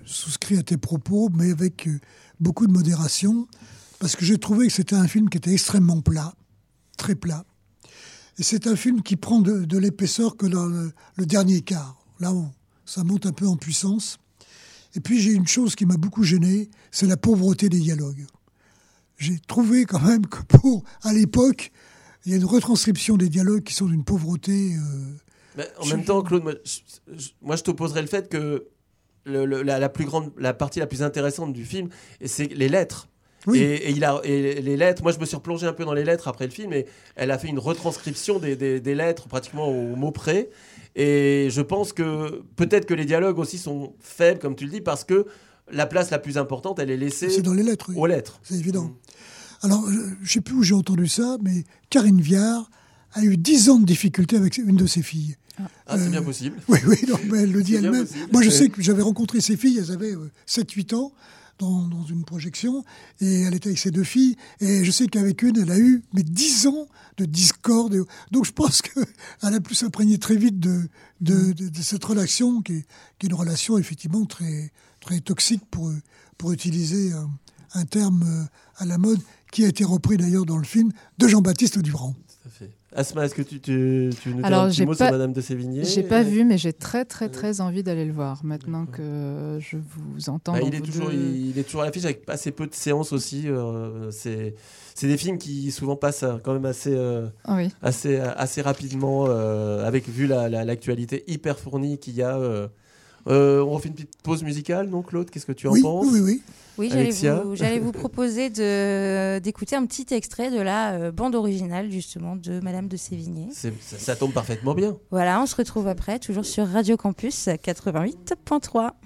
souscris à tes propos, mais avec euh, beaucoup de modération, parce que j'ai trouvé que c'était un film qui était extrêmement plat, très plat. Et c'est un film qui prend de, de l'épaisseur que dans le, le dernier quart. Là, on, ça monte un peu en puissance. Et puis, j'ai une chose qui m'a beaucoup gêné, c'est la pauvreté des dialogues. J'ai trouvé quand même que pour, à l'époque, il y a une retranscription des dialogues qui sont d'une pauvreté... Euh, Mais en même temps, Claude, moi je, je, moi, je t'opposerais le fait que le, le, la, la, plus grande, la partie la plus intéressante du film, c'est les lettres. Oui. Et, et, il a, et les lettres, moi je me suis replongé un peu dans les lettres après le film, et elle a fait une retranscription des, des, des lettres pratiquement au mot près. Et je pense que peut-être que les dialogues aussi sont faibles, comme tu le dis, parce que la place la plus importante, elle est laissée c'est dans les lettres, oui. aux lettres. C'est évident. Mmh. Alors, je ne sais plus où j'ai entendu ça, mais Karine Viard a eu dix ans de difficulté avec une de ses filles. Ah, c'est euh, bien possible. Oui, oui, non, mais elle le dit c'est elle-même. Moi, je sais que j'avais rencontré ses filles, elles avaient euh, sept huit ans. Dans, dans une projection, et elle était avec ses deux filles, et je sais qu'avec une, elle a eu mais dix ans de discorde. Donc je pense qu'elle a pu s'imprégner très vite de, de, de, de cette relation, qui est, qui est une relation effectivement très, très toxique, pour, pour utiliser un, un terme à la mode, qui a été repris d'ailleurs dans le film de Jean-Baptiste Durand. Tout à fait. Asma, est-ce que tu, tu, tu nous dis Alors, un petit mot pas, sur Madame de Sévigné? J'ai pas vu, mais j'ai très très très envie d'aller le voir maintenant que je vous entends. Bah, il, est vous toujours, deux... il, il est toujours à l'affiche avec assez peu de séances aussi. Euh, c'est, c'est des films qui souvent passent quand même assez, euh, oui. assez, assez rapidement, euh, avec vu la, la, l'actualité hyper fournie qu'il y a. Euh, euh, on refait une petite pause musicale, non, Claude? Qu'est-ce que tu en oui, penses? Oui, oui. Oui, j'allais vous, j'allais vous proposer de, d'écouter un petit extrait de la euh, bande originale, justement, de Madame de Sévigné. C'est, ça, ça tombe parfaitement bien. Voilà, on se retrouve après, toujours sur Radio Campus quatre-vingt-huit point trois.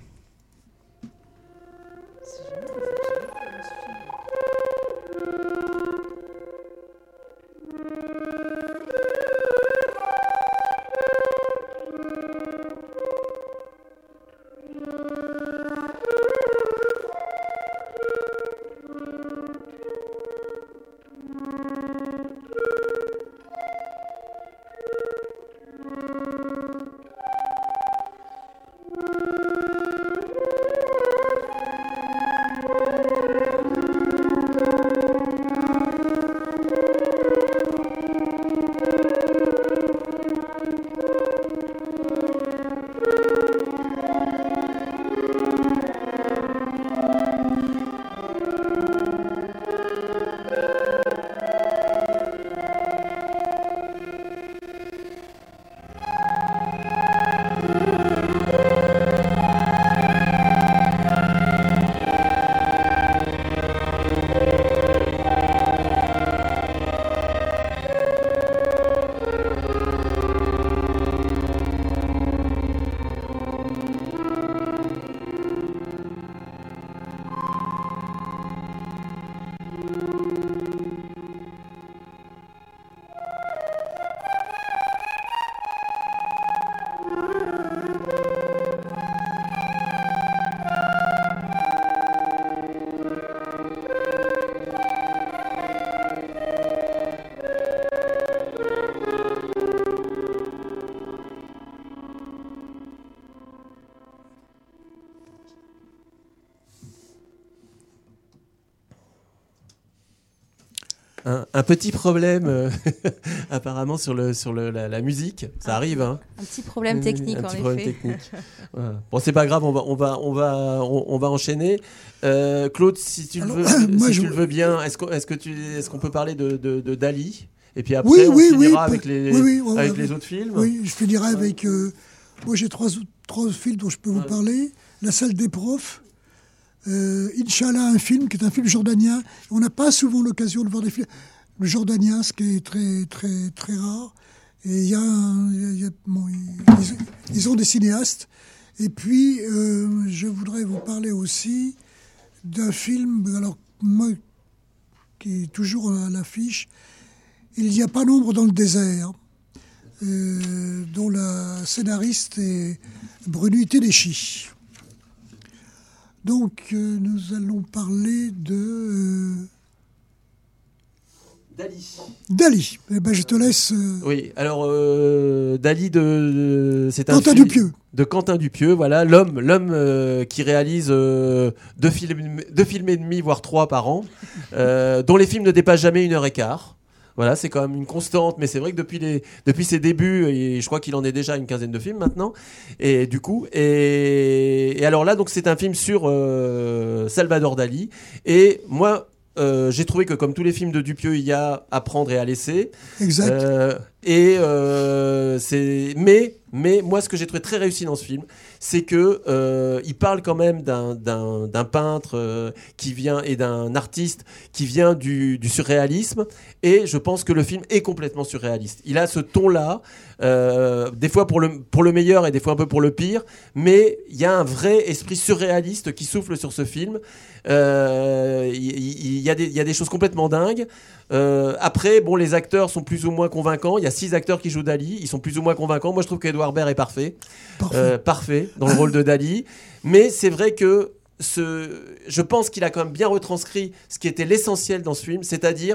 Un, un petit problème euh, apparemment sur, le, sur le, la, la musique, ça arrive. Hein. Un petit problème technique, un en petit effet. Problème technique. Voilà. Bon, c'est pas grave, on va, on va, on va, on, on va enchaîner. Euh, Claude, si tu Alors, le veux, moi, si je... tu le veux bien, est-ce, qu'on, est-ce que tu, est-ce qu'on peut parler de, de, de Dali? Et puis après, oui, on oui, finira oui, avec les, oui, oui, ouais, avec ouais, les ouais. autres films. Oui, je finirai ouais. avec. Euh, moi, j'ai trois, trois films dont je peux vous ouais. parler. La salle des profs. Euh, Inch'Allah, un film qui est un film jordanien. On n'a pas souvent l'occasion de voir des films. Le jordanien, ce qui est très, très, très rare. Et il y a, y a bon, ils, ils ont des cinéastes. Et puis, euh, je voudrais vous parler aussi d'un film, alors moi, qui est toujours à l'affiche, Il n'y a pas d'ombre dans le désert, euh, dont la scénariste est Bruni Tedeschi. Donc, euh, nous allons parler de... Euh, Dali. Dali. Eh ben, je te laisse. Euh... Oui, alors euh, Dali de, de c'est un Quentin film Dupieux. De Quentin Dupieux, voilà, l'homme, l'homme euh, qui réalise euh, deux films, deux films et demi, voire trois par an, euh, dont les films ne dépassent jamais une heure et quart. Voilà, c'est quand même une constante, mais c'est vrai que depuis, les, depuis ses débuts, et je crois qu'il en est déjà une quinzaine de films maintenant, et du coup, et, et alors là, donc c'est un film sur euh, Salvador Dali, et moi, euh, j'ai trouvé que comme tous les films de Dupieux, il y a à prendre et à laisser. Exact. Euh, et euh, c'est, mais, mais moi, ce que j'ai trouvé très réussi dans ce film, c'est que euh, il parle quand même d'un, d'un, d'un peintre euh, qui vient et d'un artiste qui vient du, du surréalisme. Et je pense que le film est complètement surréaliste. Il a ce ton-là, euh, des fois pour le, pour le meilleur et des fois un peu pour le pire, mais il y a un vrai esprit surréaliste qui souffle sur ce film. Euh, il, il, y a des, il y a des choses complètement dingues. Euh, après, bon, les acteurs sont plus ou moins convaincants. Il y a six acteurs qui jouent Dali. Ils sont plus ou moins convaincants. Moi, je trouve qu'Edouard Baird est parfait. Parfait. Euh, parfait dans le rôle de Dali. Mais c'est vrai que ce, je pense qu'il a quand même bien retranscrit ce qui était l'essentiel dans ce film, c'est-à-dire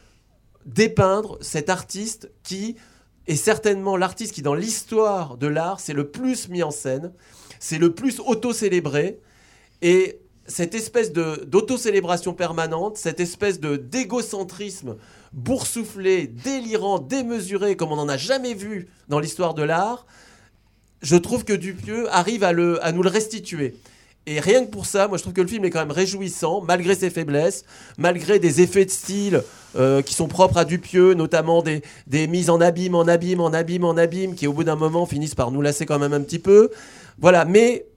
dépeindre cet artiste qui est certainement l'artiste qui, dans l'histoire de l'art, c'est le plus mis en scène, c'est le plus auto-célébré. Et cette espèce de, d'auto-célébration permanente, cette espèce de, d'égocentrisme boursouflé, délirant, démesuré, comme on n'en a jamais vu dans l'histoire de l'art, je trouve que Dupieux arrive à, le, à nous le restituer. Et rien que pour ça, moi je trouve que le film est quand même réjouissant, malgré ses faiblesses, malgré des effets de style euh, qui sont propres à Dupieux, notamment des, des mises en abîme, en abîme, en abîme, en abîme, qui au bout d'un moment finissent par nous lasser quand même un petit peu. Voilà, mais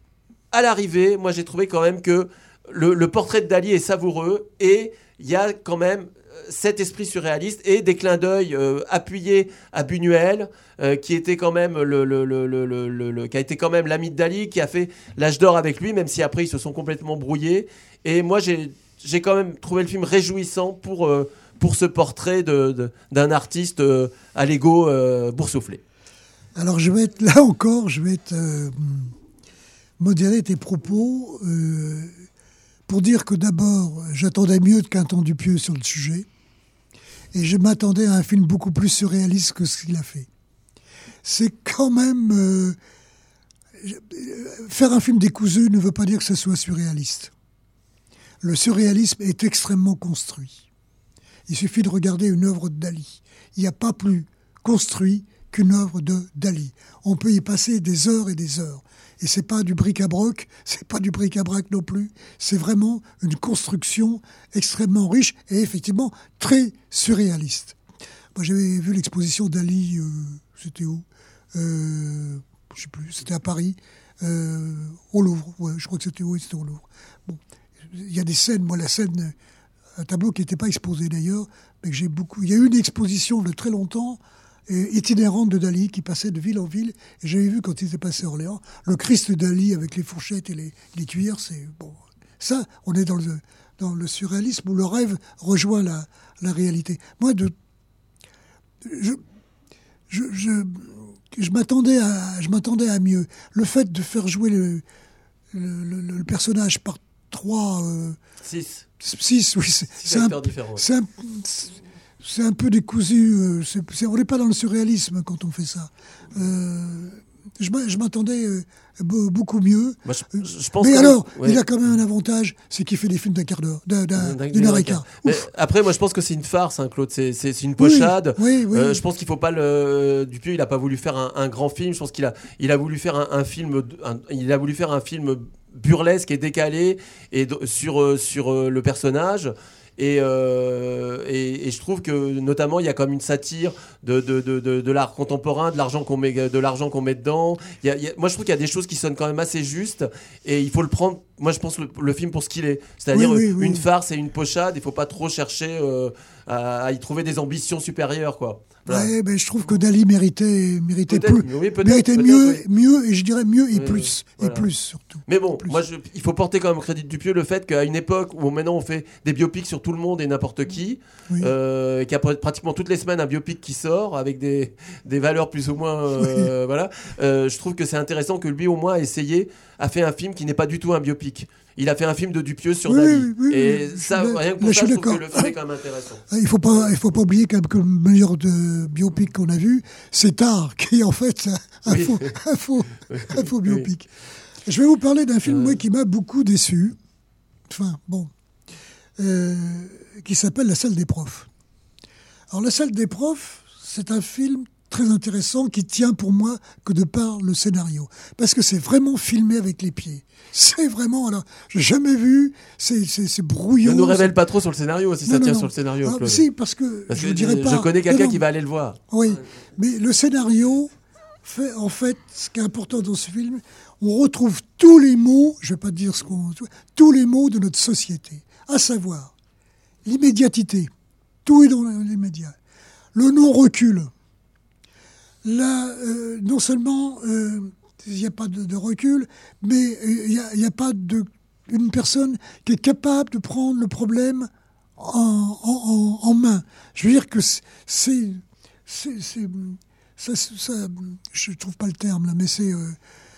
à l'arrivée, moi j'ai trouvé quand même que le, le portrait de Dali est savoureux et il y a quand même cet esprit surréaliste et des clins d'œil euh, appuyés à Buñuel, euh, qui était quand même le, le, le, le, le, le, qui a été quand même l'ami de Dali, qui a fait l'âge d'or avec lui, même si après ils se sont complètement brouillés. Et moi j'ai, j'ai quand même trouvé le film réjouissant pour, euh, pour ce portrait de, de, d'un artiste euh, à l'ego euh, boursouflé. Alors je vais être là encore, je vais être euh, modérer tes propos. Euh, Pour dire que d'abord, j'attendais mieux de Quentin Dupieux sur le sujet. Et je m'attendais à un film beaucoup plus surréaliste que ce qu'il a fait. C'est quand même... Euh, faire un film décousu ne veut pas dire que ce soit surréaliste. Le surréalisme est extrêmement construit. Il suffit de regarder une œuvre de Dali. Il n'y a pas plus construit qu'une œuvre de Dali. On peut y passer des heures et des heures. Et c'est pas du bric-à-broc, c'est pas du bric-à-brac non plus. C'est vraiment une construction extrêmement riche et effectivement très surréaliste. Moi, j'avais vu l'exposition Dali, euh, c'était où euh, Je sais plus, c'était à Paris, euh, au Louvre. Ouais, je crois que c'était où C'était au Louvre. Bon, il y a des scènes, moi la scène, un tableau qui n'était pas exposé d'ailleurs, mais que j'ai beaucoup. Il y a eu une exposition de très longtemps. Itinérante de Dali qui passait de ville en ville, et j'avais vu quand il était passé à Orléans le Christ de Dali avec les fourchettes et les, les cuillères. C'est bon, ça on est dans le, dans le surréalisme où le rêve rejoint la, la réalité. Moi de je, je, je, je m'attendais à je m'attendais à mieux. Le fait de faire jouer le, le, le, le personnage par trois euh, six six oui c'est, six c'est acteurs un, différents. C'est un, c'est, C'est un peu décousu. Euh, c'est, c'est, on n'est pas dans le surréalisme quand on fait ça. Euh, je, je m'attendais euh, beaucoup mieux. Moi, je, je pense mais alors, que, ouais. il a quand même un avantage, c'est qu'il fait des films d'un quart d'heure, d'un, d'un, d'un, d'une heure et quart. Mais après, moi, je pense que c'est une farce, hein, Claude. C'est, c'est, c'est une pochade. Oui, oui, oui. Euh, je pense qu'il faut pas le. Dupieux, il n'a pas voulu faire un, un grand film. Je pense qu'il a, il a voulu faire un, un film. Un, il a voulu faire un film burlesque et décalé et de, sur euh, sur euh, le personnage. Et, euh, et, et je trouve que notamment il y a comme une satire de, de, de, de, de l'art contemporain, de l'argent qu'on met, de l'argent qu'on met dedans. Il y a, il y a, moi je trouve qu'il y a des choses qui sonnent quand même assez justes et il faut le prendre. Moi je pense le, le film pour ce qu'il est, c'est-à-dire oui, oui, oui. une farce et une pochade. Il faut pas trop chercher euh, à, à y trouver des ambitions supérieures, quoi. Voilà. Ouais, mais je trouve que Dali méritait, méritait, peut-être, plus, oui, peut-être, méritait peut-être, mieux, oui. mieux, et je dirais mieux et oui, plus, voilà. et plus surtout. Mais bon, plus. moi, je, il faut porter quand même au crédit de Dupieux le fait qu'à une époque où maintenant on fait des biopics sur tout le monde et n'importe qui, oui. euh, qu'il y a pratiquement toutes les semaines un biopic qui sort avec des, des valeurs plus ou moins, euh, oui. voilà. Euh, je trouve que c'est intéressant que lui au moins a essayé, a fait un film qui n'est pas du tout un biopic. il a fait un film de Dupieux sur Oui, Dali. oui, oui, Et oui, ça, je- rien que là, pour je ça, suis je trouve que d'accord. le film est quand même intéressant. Il faut pas, il faut pas oublier quand même que le meilleur de biopic qu'on a vu, c'est Tar, qui est en fait un, un Oui. faux, un faux, un faux Oui. biopic. Je vais vous parler d'un film Euh. moi, qui m'a beaucoup déçu. Enfin, bon, euh, qui s'appelle La Salle des profs. Alors, La Salle des profs, c'est un film très intéressant qui tient pour moi que de par le scénario. Parce que c'est vraiment filmé avec les pieds. C'est vraiment, alors, j'ai jamais vu, c'est, c'est, c'est brouillon. Ne nous révèle pas trop sur le scénario, si Non, ça non, tient non. sur le scénario, Ah, Claude. si, parce que Parce je que ne dirais pas. je connais Non, quelqu'un non. qui va aller le voir. Oui, mais le scénario fait, en fait, ce qui est important dans ce film, on retrouve tous les mots, je ne vais pas dire ce qu'on... tous les mots de notre société, à savoir l'immédiatité, tout est dans l'immédiat, le non-recul, là, euh, non seulement euh, il n'y a pas de, de recul, mais euh, il n'y a, il y a pas de, une personne qui est capable de prendre le problème en, en, en, en main. Je veux dire que c'est... c'est, c'est, c'est ça, ça, je trouve pas le terme là, mais c'est... Euh,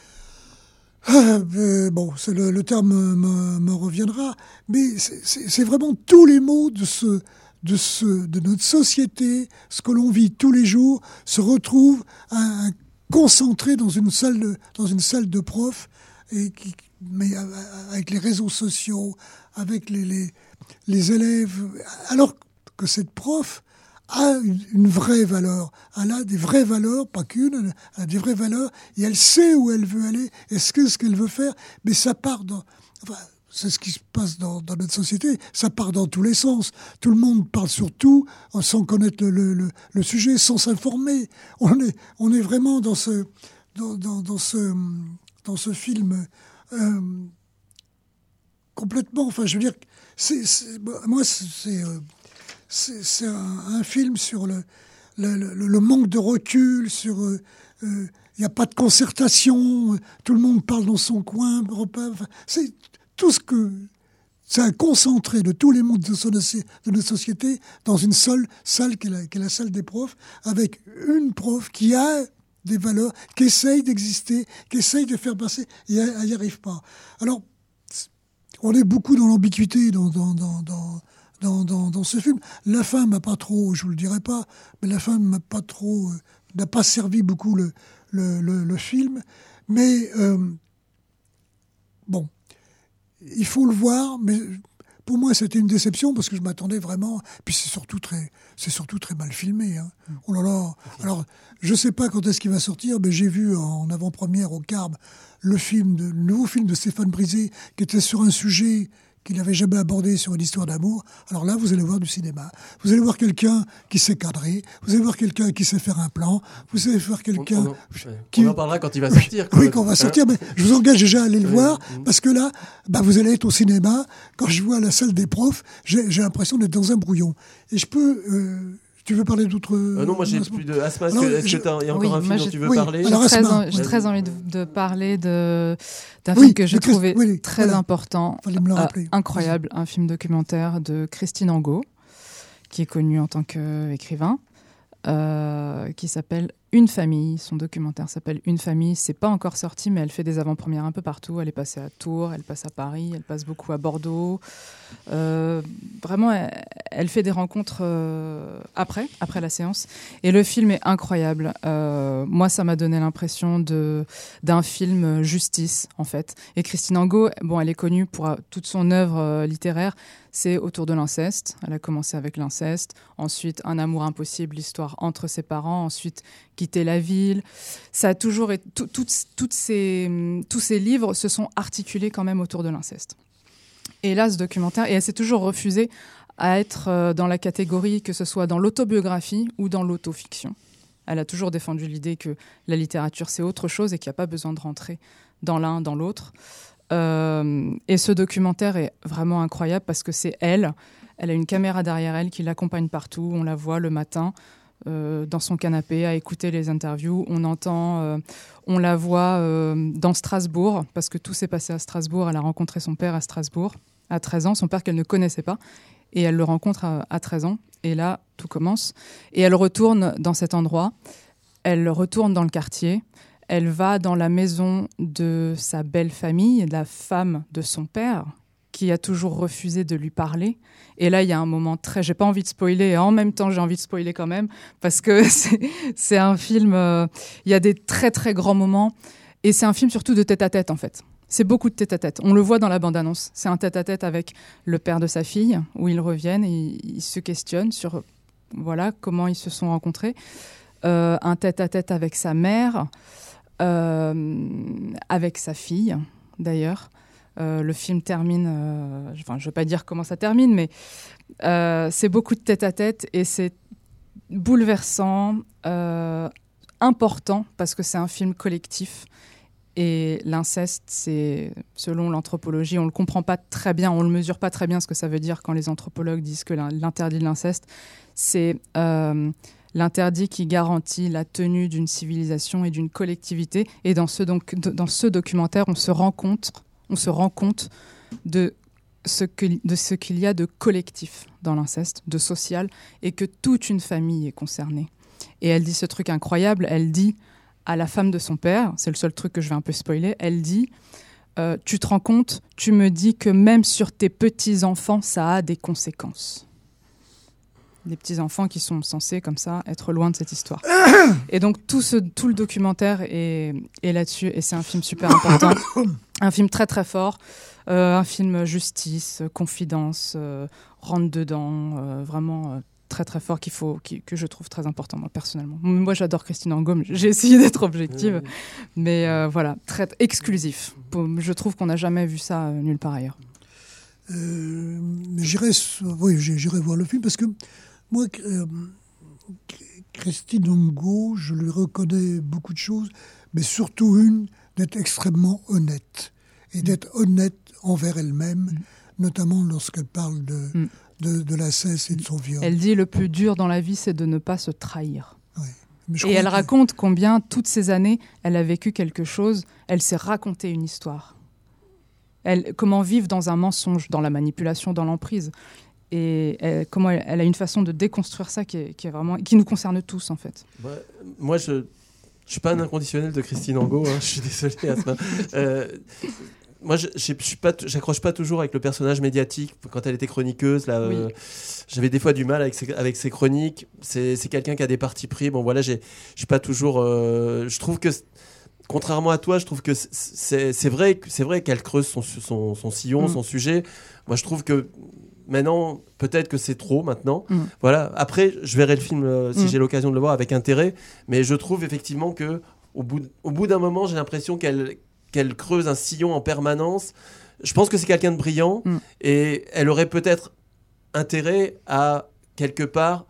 ah, euh, bon, c'est le, le terme me, me reviendra, mais c'est, c'est, c'est vraiment tous les mots de ce... De, ce, de notre société, ce que l'on vit tous les jours, se retrouve à, à concentré dans une salle de, dans une salle de prof, et qui, mais avec les réseaux sociaux, avec les, les, les élèves, alors que cette prof a une, une vraie valeur. Elle a des vraies valeurs, pas qu'une, elle a des vraies valeurs, et elle sait où elle veut aller, et ce que ce qu'elle veut faire, mais ça part dans... Enfin, c'est ce qui se passe dans, dans notre société, ça part dans tous les sens. Tout le monde parle sur tout, sans connaître le, le, le sujet, sans s'informer. On est, on est vraiment dans ce, dans, dans, dans ce, dans ce film euh, complètement... Enfin, je veux dire, c'est, c'est, moi, c'est, c'est, c'est un, un film sur le, le, le, le manque de recul, sur... Euh, euh, il n'y a pas de concertation, tout le monde parle dans son coin, repas, enfin, c'est... Tout ce que c'est un concentré de tous les mondes de, son, de notre société dans une seule salle qui est, la, qui est la salle des profs, avec une prof qui a des valeurs, qui essaye d'exister, qui essaye de faire passer, et elle n'y arrive pas. Alors, on est beaucoup dans l'ambiguïté dans, dans, dans, dans, dans, dans, dans ce film. La fin m'a pas trop, je vous le dirai pas, mais la fin m'a pas trop, euh, n'a pas servi beaucoup le, le, le, le film. Mais euh, bon. Il faut le voir, mais pour moi, c'était une déception parce que je m'attendais vraiment. Puis c'est surtout très, c'est surtout très mal filmé. Hein. Oh là là. Alors, je sais pas quand est-ce qu'il va sortir, mais j'ai vu en avant-première au Carbe le film, de, le nouveau film de Stéphane Brisé qui était sur un sujet qu'il n'avait jamais abordé sur une histoire d'amour. Alors là, vous allez voir du cinéma. Vous allez voir quelqu'un qui sait cadrer. Vous allez voir quelqu'un qui sait faire un plan. Vous allez voir quelqu'un... On, on, en, qui... on en parlera quand il va sortir. Oui, quand on va sortir. Mais je vous engage déjà à aller le oui, voir. oui. Parce que là, bah, vous allez être au cinéma. Quand je vois la salle des profs, j'ai, j'ai l'impression d'être dans un brouillon. Et je peux... Euh, tu veux parler d'autres... Euh, non, moi j'ai plus de... Asma, est-ce Alors, qu'il je... y a encore oui, un film dont tu veux oui, parler? alors, J'ai très, Asma, en... j'ai ouais. très envie de, de parler de, d'un Oui, film que j'ai de Christ... trouvé oui, très voilà. important, Fallait me le rappeler. euh, incroyable, un film documentaire de Christine Angot, qui est connue en tant qu'écrivain, euh, qui s'appelle Une famille. Son documentaire s'appelle Une famille. C'est pas encore sorti, mais elle fait des avant-premières un peu partout. Elle est passée à Tours, elle passe à Paris, elle passe beaucoup à Bordeaux. Euh, vraiment, elle, elle fait des rencontres euh, après, après la séance. Et le film est incroyable. Euh, moi, ça m'a donné l'impression de, d'un film justice, en fait. Et Christine Angot, bon, elle est connue pour euh, toute son œuvre euh, littéraire. C'est autour de l'inceste. Elle a commencé avec l'inceste. Ensuite, Un amour impossible, l'histoire entre ses parents. Ensuite, Quitter la ville. Ça a toujours été... Tout, tout, toutes ces, tous ces livres se sont articulés quand même autour de l'inceste. Et là, ce documentaire... Et elle s'est toujours refusée à être dans la catégorie, que ce soit dans l'autobiographie ou dans l'autofiction. Elle a toujours défendu l'idée que la littérature, c'est autre chose et qu'il n'y a pas besoin de rentrer dans l'un, dans l'autre. Euh, et ce documentaire est vraiment incroyable parce que c'est elle. Elle a une caméra derrière elle qui l'accompagne partout. On la voit le matin euh, dans son canapé à écouter les interviews. On entend, euh, on la voit euh, dans Strasbourg parce que tout s'est passé à Strasbourg. Elle a rencontré son père à Strasbourg à treize ans, son père qu'elle ne connaissait pas. Et elle le rencontre à, à treize ans. Et là, tout commence. Et elle retourne dans cet endroit. Elle retourne dans le quartier. elle va dans la maison de sa belle famille, la femme de son père, qui a toujours refusé de lui parler. Et là, il y a un moment très... J'ai pas envie de spoiler, et en même temps, j'ai envie de spoiler quand même, parce que c'est, c'est un film... Euh, il y a des très, très grands moments, et c'est un film surtout de tête-à-tête, en fait. C'est beaucoup de tête-à-tête. On le voit dans la bande-annonce. C'est un tête-à-tête avec le père de sa fille, où ils reviennent et ils se questionnent sur voilà, comment ils se sont rencontrés. Euh, un tête-à-tête avec sa mère, euh, avec sa fille, d'ailleurs. Euh, le film termine... Euh, enfin, je ne vais pas dire comment ça termine, mais euh, c'est beaucoup de tête-à-tête et c'est bouleversant, euh, important, parce que c'est un film collectif. Et l'inceste, c'est, selon l'anthropologie, on ne le comprend pas très bien, on ne le mesure pas très bien ce que ça veut dire quand les anthropologues disent que l'interdit de l'inceste, c'est euh, l'interdit qui garantit la tenue d'une civilisation et d'une collectivité. Et dans ce, donc, dans ce documentaire, on se rend compte, on se rend compte de ce, que, de ce qu'il y a de collectif dans l'inceste, de social, et que toute une famille est concernée. Et elle dit ce truc incroyable, elle dit... à la femme de son père, c'est le seul truc que je vais un peu spoiler, elle dit euh, « Tu te rends compte, tu me dis que même sur tes petits-enfants, ça a des conséquences. » Des petits-enfants qui sont censés, comme ça, être loin de cette histoire. Et donc, tout, ce, tout le documentaire est, est là-dessus, et c'est un film super important. Un film très, très fort. Euh, un film justice, confidence, euh, rentre-dedans, euh, vraiment... Euh, très très fort qu'il faut, qui, que je trouve très important moi personnellement. Moi j'adore Christine Angot, j'ai essayé d'être objective, mmh. mais euh, voilà, très exclusif. Je trouve qu'on n'a jamais vu ça euh, nulle part ailleurs. Euh, j'irai, oui, j'irai voir le film parce que moi, euh, Christine Angot, je lui reconnais beaucoup de choses, mais surtout une, d'être extrêmement honnête et d'être honnête envers elle-même, mmh. notamment lorsqu'elle parle de mmh. De, de l'inceste et de son viol. Elle dit le plus dur dans la vie, c'est de ne pas se trahir. Ouais. Et elle que... raconte combien, toutes ces années, elle a vécu quelque chose, elle s'est raconté une histoire. Elle, comment vivre dans un mensonge, dans la manipulation, dans l'emprise. Et elle, comment elle, elle a une façon de déconstruire ça qui, est, qui, est vraiment, qui nous concerne tous, en fait. Ouais, moi, je ne suis pas un inconditionnel de Christine Angot, hein, je suis désolé à ça. Euh, Moi, je n'accroche pas toujours avec le personnage médiatique. Quand elle était chroniqueuse, là, oui. euh, j'avais des fois du mal avec ses, avec ses chroniques. C'est, c'est quelqu'un qui a des partis pris. Bon, voilà, je suis pas toujours. Euh, je trouve que, contrairement à toi, je trouve que c'est, c'est vrai, c'est vrai qu'elle creuse son, son, son sillon, mm. son sujet. Moi, je trouve que maintenant, peut-être que c'est trop maintenant. Mm. Voilà. Après, je verrai le film euh, si mm. j'ai l'occasion de le voir avec intérêt. Mais je trouve effectivement que au bout, au bout d'un moment, j'ai l'impression qu'elle qu'elle creuse un sillon en permanence. Je pense que c'est quelqu'un de brillant mm. et elle aurait peut-être intérêt à, quelque part,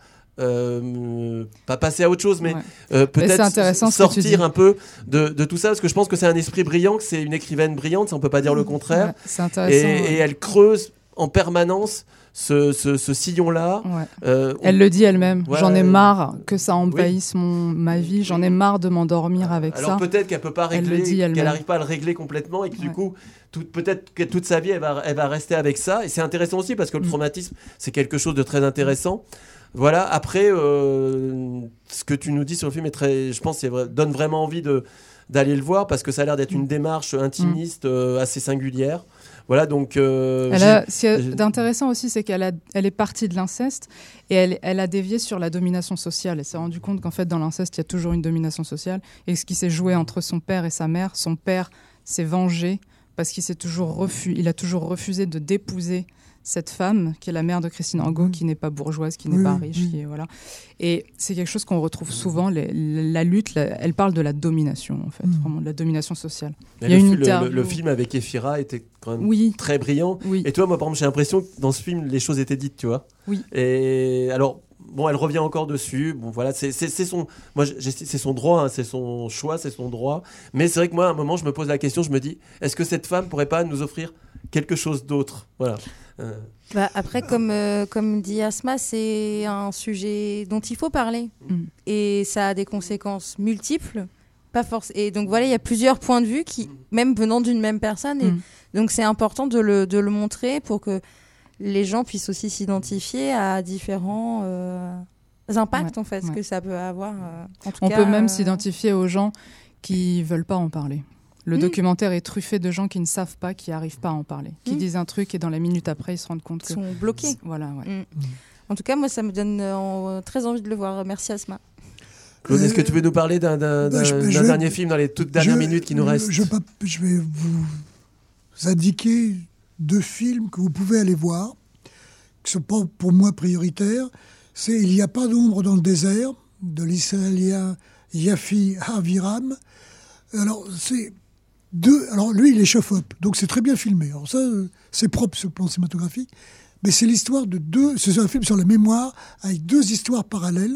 euh, pas passer à autre chose, mais ouais. euh, peut-être sortir un peu de, de tout ça, parce que je pense que c'est un esprit brillant, que c'est une écrivaine brillante, ça on peut pas dire le contraire. Ouais, c'est intéressant. Et, ouais. et elle creuse en permanence ce, ce, ce sillon-là. Ouais. Euh, elle on... le dit elle-même. Ouais, j'en ai marre que ça envahisse oui. mon, ma vie. J'en ai marre de m'endormir avec Alors ça. Alors peut-être qu'elle peut pas régler, elle dit, qu'elle n'arrive pas à le régler complètement et que ouais. du coup, tout, peut-être que toute sa vie, elle va, elle va rester avec ça. Et c'est intéressant aussi parce que le mm. traumatisme, c'est quelque chose de très intéressant. Voilà. Après, euh, ce que tu nous dis sur le film est très, je pense, c'est vrai, donne vraiment envie de d'aller le voir parce que ça a l'air d'être une démarche intimiste euh, assez singulière. Voilà, donc... Euh, elle a, ce qui est d'intéressant aussi, c'est qu'elle a, elle est partie de l'inceste et elle, elle a dévié sur la domination sociale. Elle s'est rendue compte qu'en fait, dans l'inceste, il y a toujours une domination sociale. Et ce qui s'est joué entre son père et sa mère, son père s'est vengé parce qu'il s'est toujours refu, il a toujours refusé de d'épouser cette femme, qui est la mère de Christine Angot, qui n'est pas bourgeoise, qui n'est oui, pas riche. Oui. Qui est, voilà. Et c'est quelque chose qu'on retrouve souvent, les, la lutte, la, elle parle de la domination, en fait, mmh. vraiment de la domination sociale. Il y a le, une interview... le, le film avec Efira était quand même oui. très brillant. Oui. Et toi, moi, par exemple, j'ai l'impression que dans ce film, les choses étaient dites, tu vois. Oui. Et alors... Bon, elle revient encore dessus. Bon, voilà, c'est, c'est, c'est son, moi, j'ai, c'est son droit, hein, c'est son choix, c'est son droit. Mais c'est vrai que moi, à un moment, je me pose la question, je me dis, est-ce que cette femme pourrait pas nous offrir quelque chose d'autre ? Voilà. Euh... Bah, après, comme, euh, comme dit Asma, c'est un sujet dont il faut parler. Mm. Et ça a des conséquences multiples. Pas forc- et donc voilà, il y a plusieurs points de vue, qui, même venant d'une même personne. Et mm. donc c'est important de le, de le montrer pour que les gens puissent aussi s'identifier à différents euh, impacts, ouais, en fait, ouais. que ça peut avoir. Euh, en tout On cas, peut même euh... s'identifier aux gens qui veulent pas en parler. Le Mmh. documentaire est truffé de gens qui ne savent pas, qui n'arrivent pas à en parler, qui Mmh. disent un truc et dans la minute après, ils se rendent compte Ils que... sont bloqués. Voilà, ouais. Mm. En tout cas, moi, ça me donne euh, très envie de le voir. Merci Asma. Claude, Euh, est-ce que tu veux nous parler d'un, d'un, bah, je- d'un- je d'un vais- dernier film dans les toutes dernières Je- minutes qui nous restent? Je, pas- je vais vous indiquer deux films que vous pouvez aller voir, qui ne sont pas pour moi prioritaires. C'est Il n'y a pas d'ombre dans le désert, de l'Israélien Yafi Aviram. Alors, c'est deux. Alors, lui, il est chef-op, donc c'est très bien filmé. Alors, ça, euh, c'est propre sur le plan cinématographique. Mais c'est l'histoire de deux. C'est un film sur la mémoire, avec deux histoires parallèles.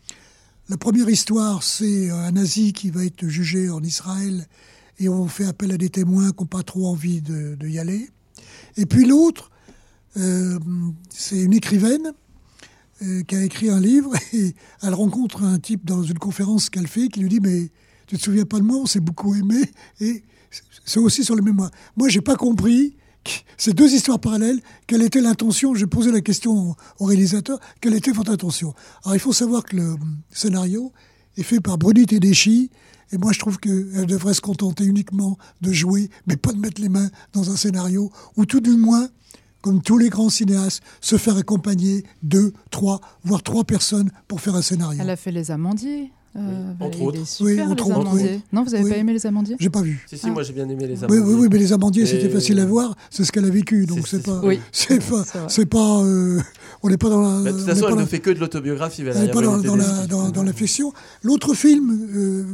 La première histoire, c'est un nazi qui va être jugé en Israël et on fait appel à des témoins qui n'ont pas trop envie de, de y aller. Et puis l'autre, euh, c'est une écrivaine euh, qui a écrit un livre et elle rencontre un type dans une conférence qu'elle fait qui lui dit « Mais tu te souviens pas de moi, on s'est beaucoup aimé » et c'est aussi sur le mémoire. Moi, j'ai pas compris ces deux histoires parallèles, quelle était l'intention? J'ai posé la question au réalisateur, quelle était votre intention? Alors, il faut savoir que le scénario est fait par Bruni Tedeschi, et moi, je trouve qu'elle devrait se contenter uniquement de jouer, mais pas de mettre les mains dans un scénario, ou tout du moins, comme tous les grands cinéastes, se faire accompagner deux, trois, voire trois personnes pour faire un scénario. Elle a fait Les Amandiers. Euh, Oui, entre il autres. est super, Oui, Les entre autres, Amandiers. oui. Non, vous avez Oui. pas aimé Les Amandiers? J'ai pas vu. Si, si, Ah. moi j'ai bien aimé les Oui, Amandiers. oui, oui, mais les amandiers, c'était Et- facile à voir, c'est ce qu'elle a vécu, donc C'est- c'est c'est- pas... Oui. C'est pas... C'est vrai. C'est pas euh, on n'est pas dans la... Bah, de toute on façon, n'est elle pas ne dans- fait que de l'autobiographie. Elle n'est Valérie pas dans, Bruni dans la, Tedeschi. dans, dans la fiction. L'autre film, euh,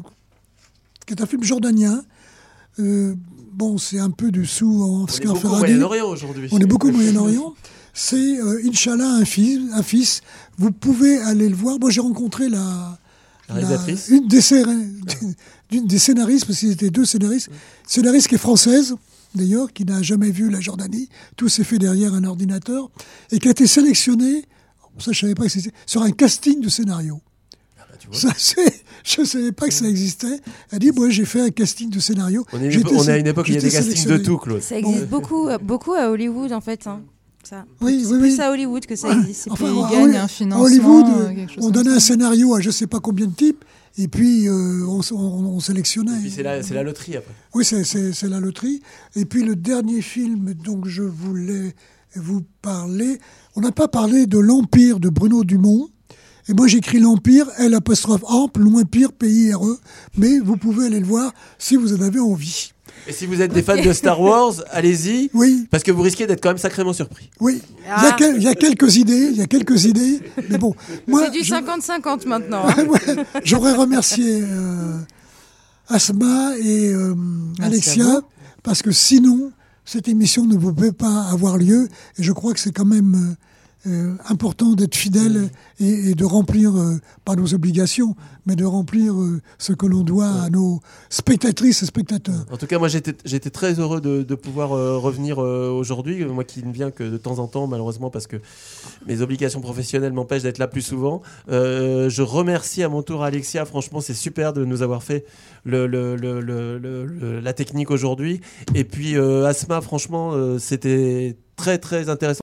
qui est un film jordanien, euh, bon, c'est un peu du sous en On est Oscar beaucoup au Ferrari. Moyen-Orient aujourd'hui. On est beaucoup au Moyen-Orient. C'est euh, Inch'Allah, un fils, un fils. Vous pouvez aller le voir. Moi, j'ai rencontré la, La réalisatrice. une des, scé- d'une des scénaristes, parce qu'ils étaient deux scénaristes. Scénariste qui est française, d'ailleurs, qui n'a jamais vu la Jordanie. Tout s'est fait derrière un ordinateur. Et qui a été sélectionnée, ça je savais pas que c'était, sur un casting de scénario. Ah bah, tu vois. Ça, c'est, je ne savais pas que ça existait. Elle dit, moi, j'ai fait un casting de scénario. On est, une J'ai épo- été on est à sé- une époque où il y a j'ai des été castings de sélectionné. tout, Claude. Ça existe beaucoup, euh, beaucoup à Hollywood, en fait. Hein. Ça. Oui, c'est oui, plus oui. à Hollywood que ça existe. C'est Enfin, plus- Ils à gagnent Holly- un à financement, Hollywood, euh, quelque chose on comme donnait ça. un scénario à je ne sais pas combien de types, et puis euh, on, on, on sélectionnait. Et puis c'est la, c'est la loterie après. Oui, c'est, c'est, c'est la loterie. Et puis le dernier film dont je voulais vous parler, on n'a pas parlé de l'Empire de Bruno Dumont. Et moi j'écris l'Empire, L apostrophe ample, loin pire, P I R E. Mais vous pouvez aller le voir si vous en avez envie. Et si vous êtes des fans de Star Wars, allez-y, Oui, parce que vous risquez d'être quand même sacrément surpris. oui. Il y, a Ah. quel- il y a quelques idées, il y a quelques idées. Mais bon, moi, C'est du je- cinquante cinquante maintenant. hein. Ouais, j'aimerais remercier euh, Asma et euh, Merci à Alexia, vous. parce que sinon, cette émission ne pouvait pas avoir lieu. Et je crois que c'est quand même euh, euh, important d'être fidèle et, et de remplir, euh, pas nos obligations, mais de remplir euh, ce que l'on doit à nos spectatrices et spectateurs. En tout cas, moi j'étais, j'étais très heureux de, de pouvoir euh, revenir euh, aujourd'hui. Moi qui ne viens que de temps en temps, malheureusement, parce que mes obligations professionnelles m'empêchent d'être là plus souvent. Euh, je remercie à mon tour Alexia. Franchement, c'est super de nous avoir fait le, le, le, le, le- le- la technique aujourd'hui. Et puis euh, Asma, franchement, euh, c'était très très intéressant.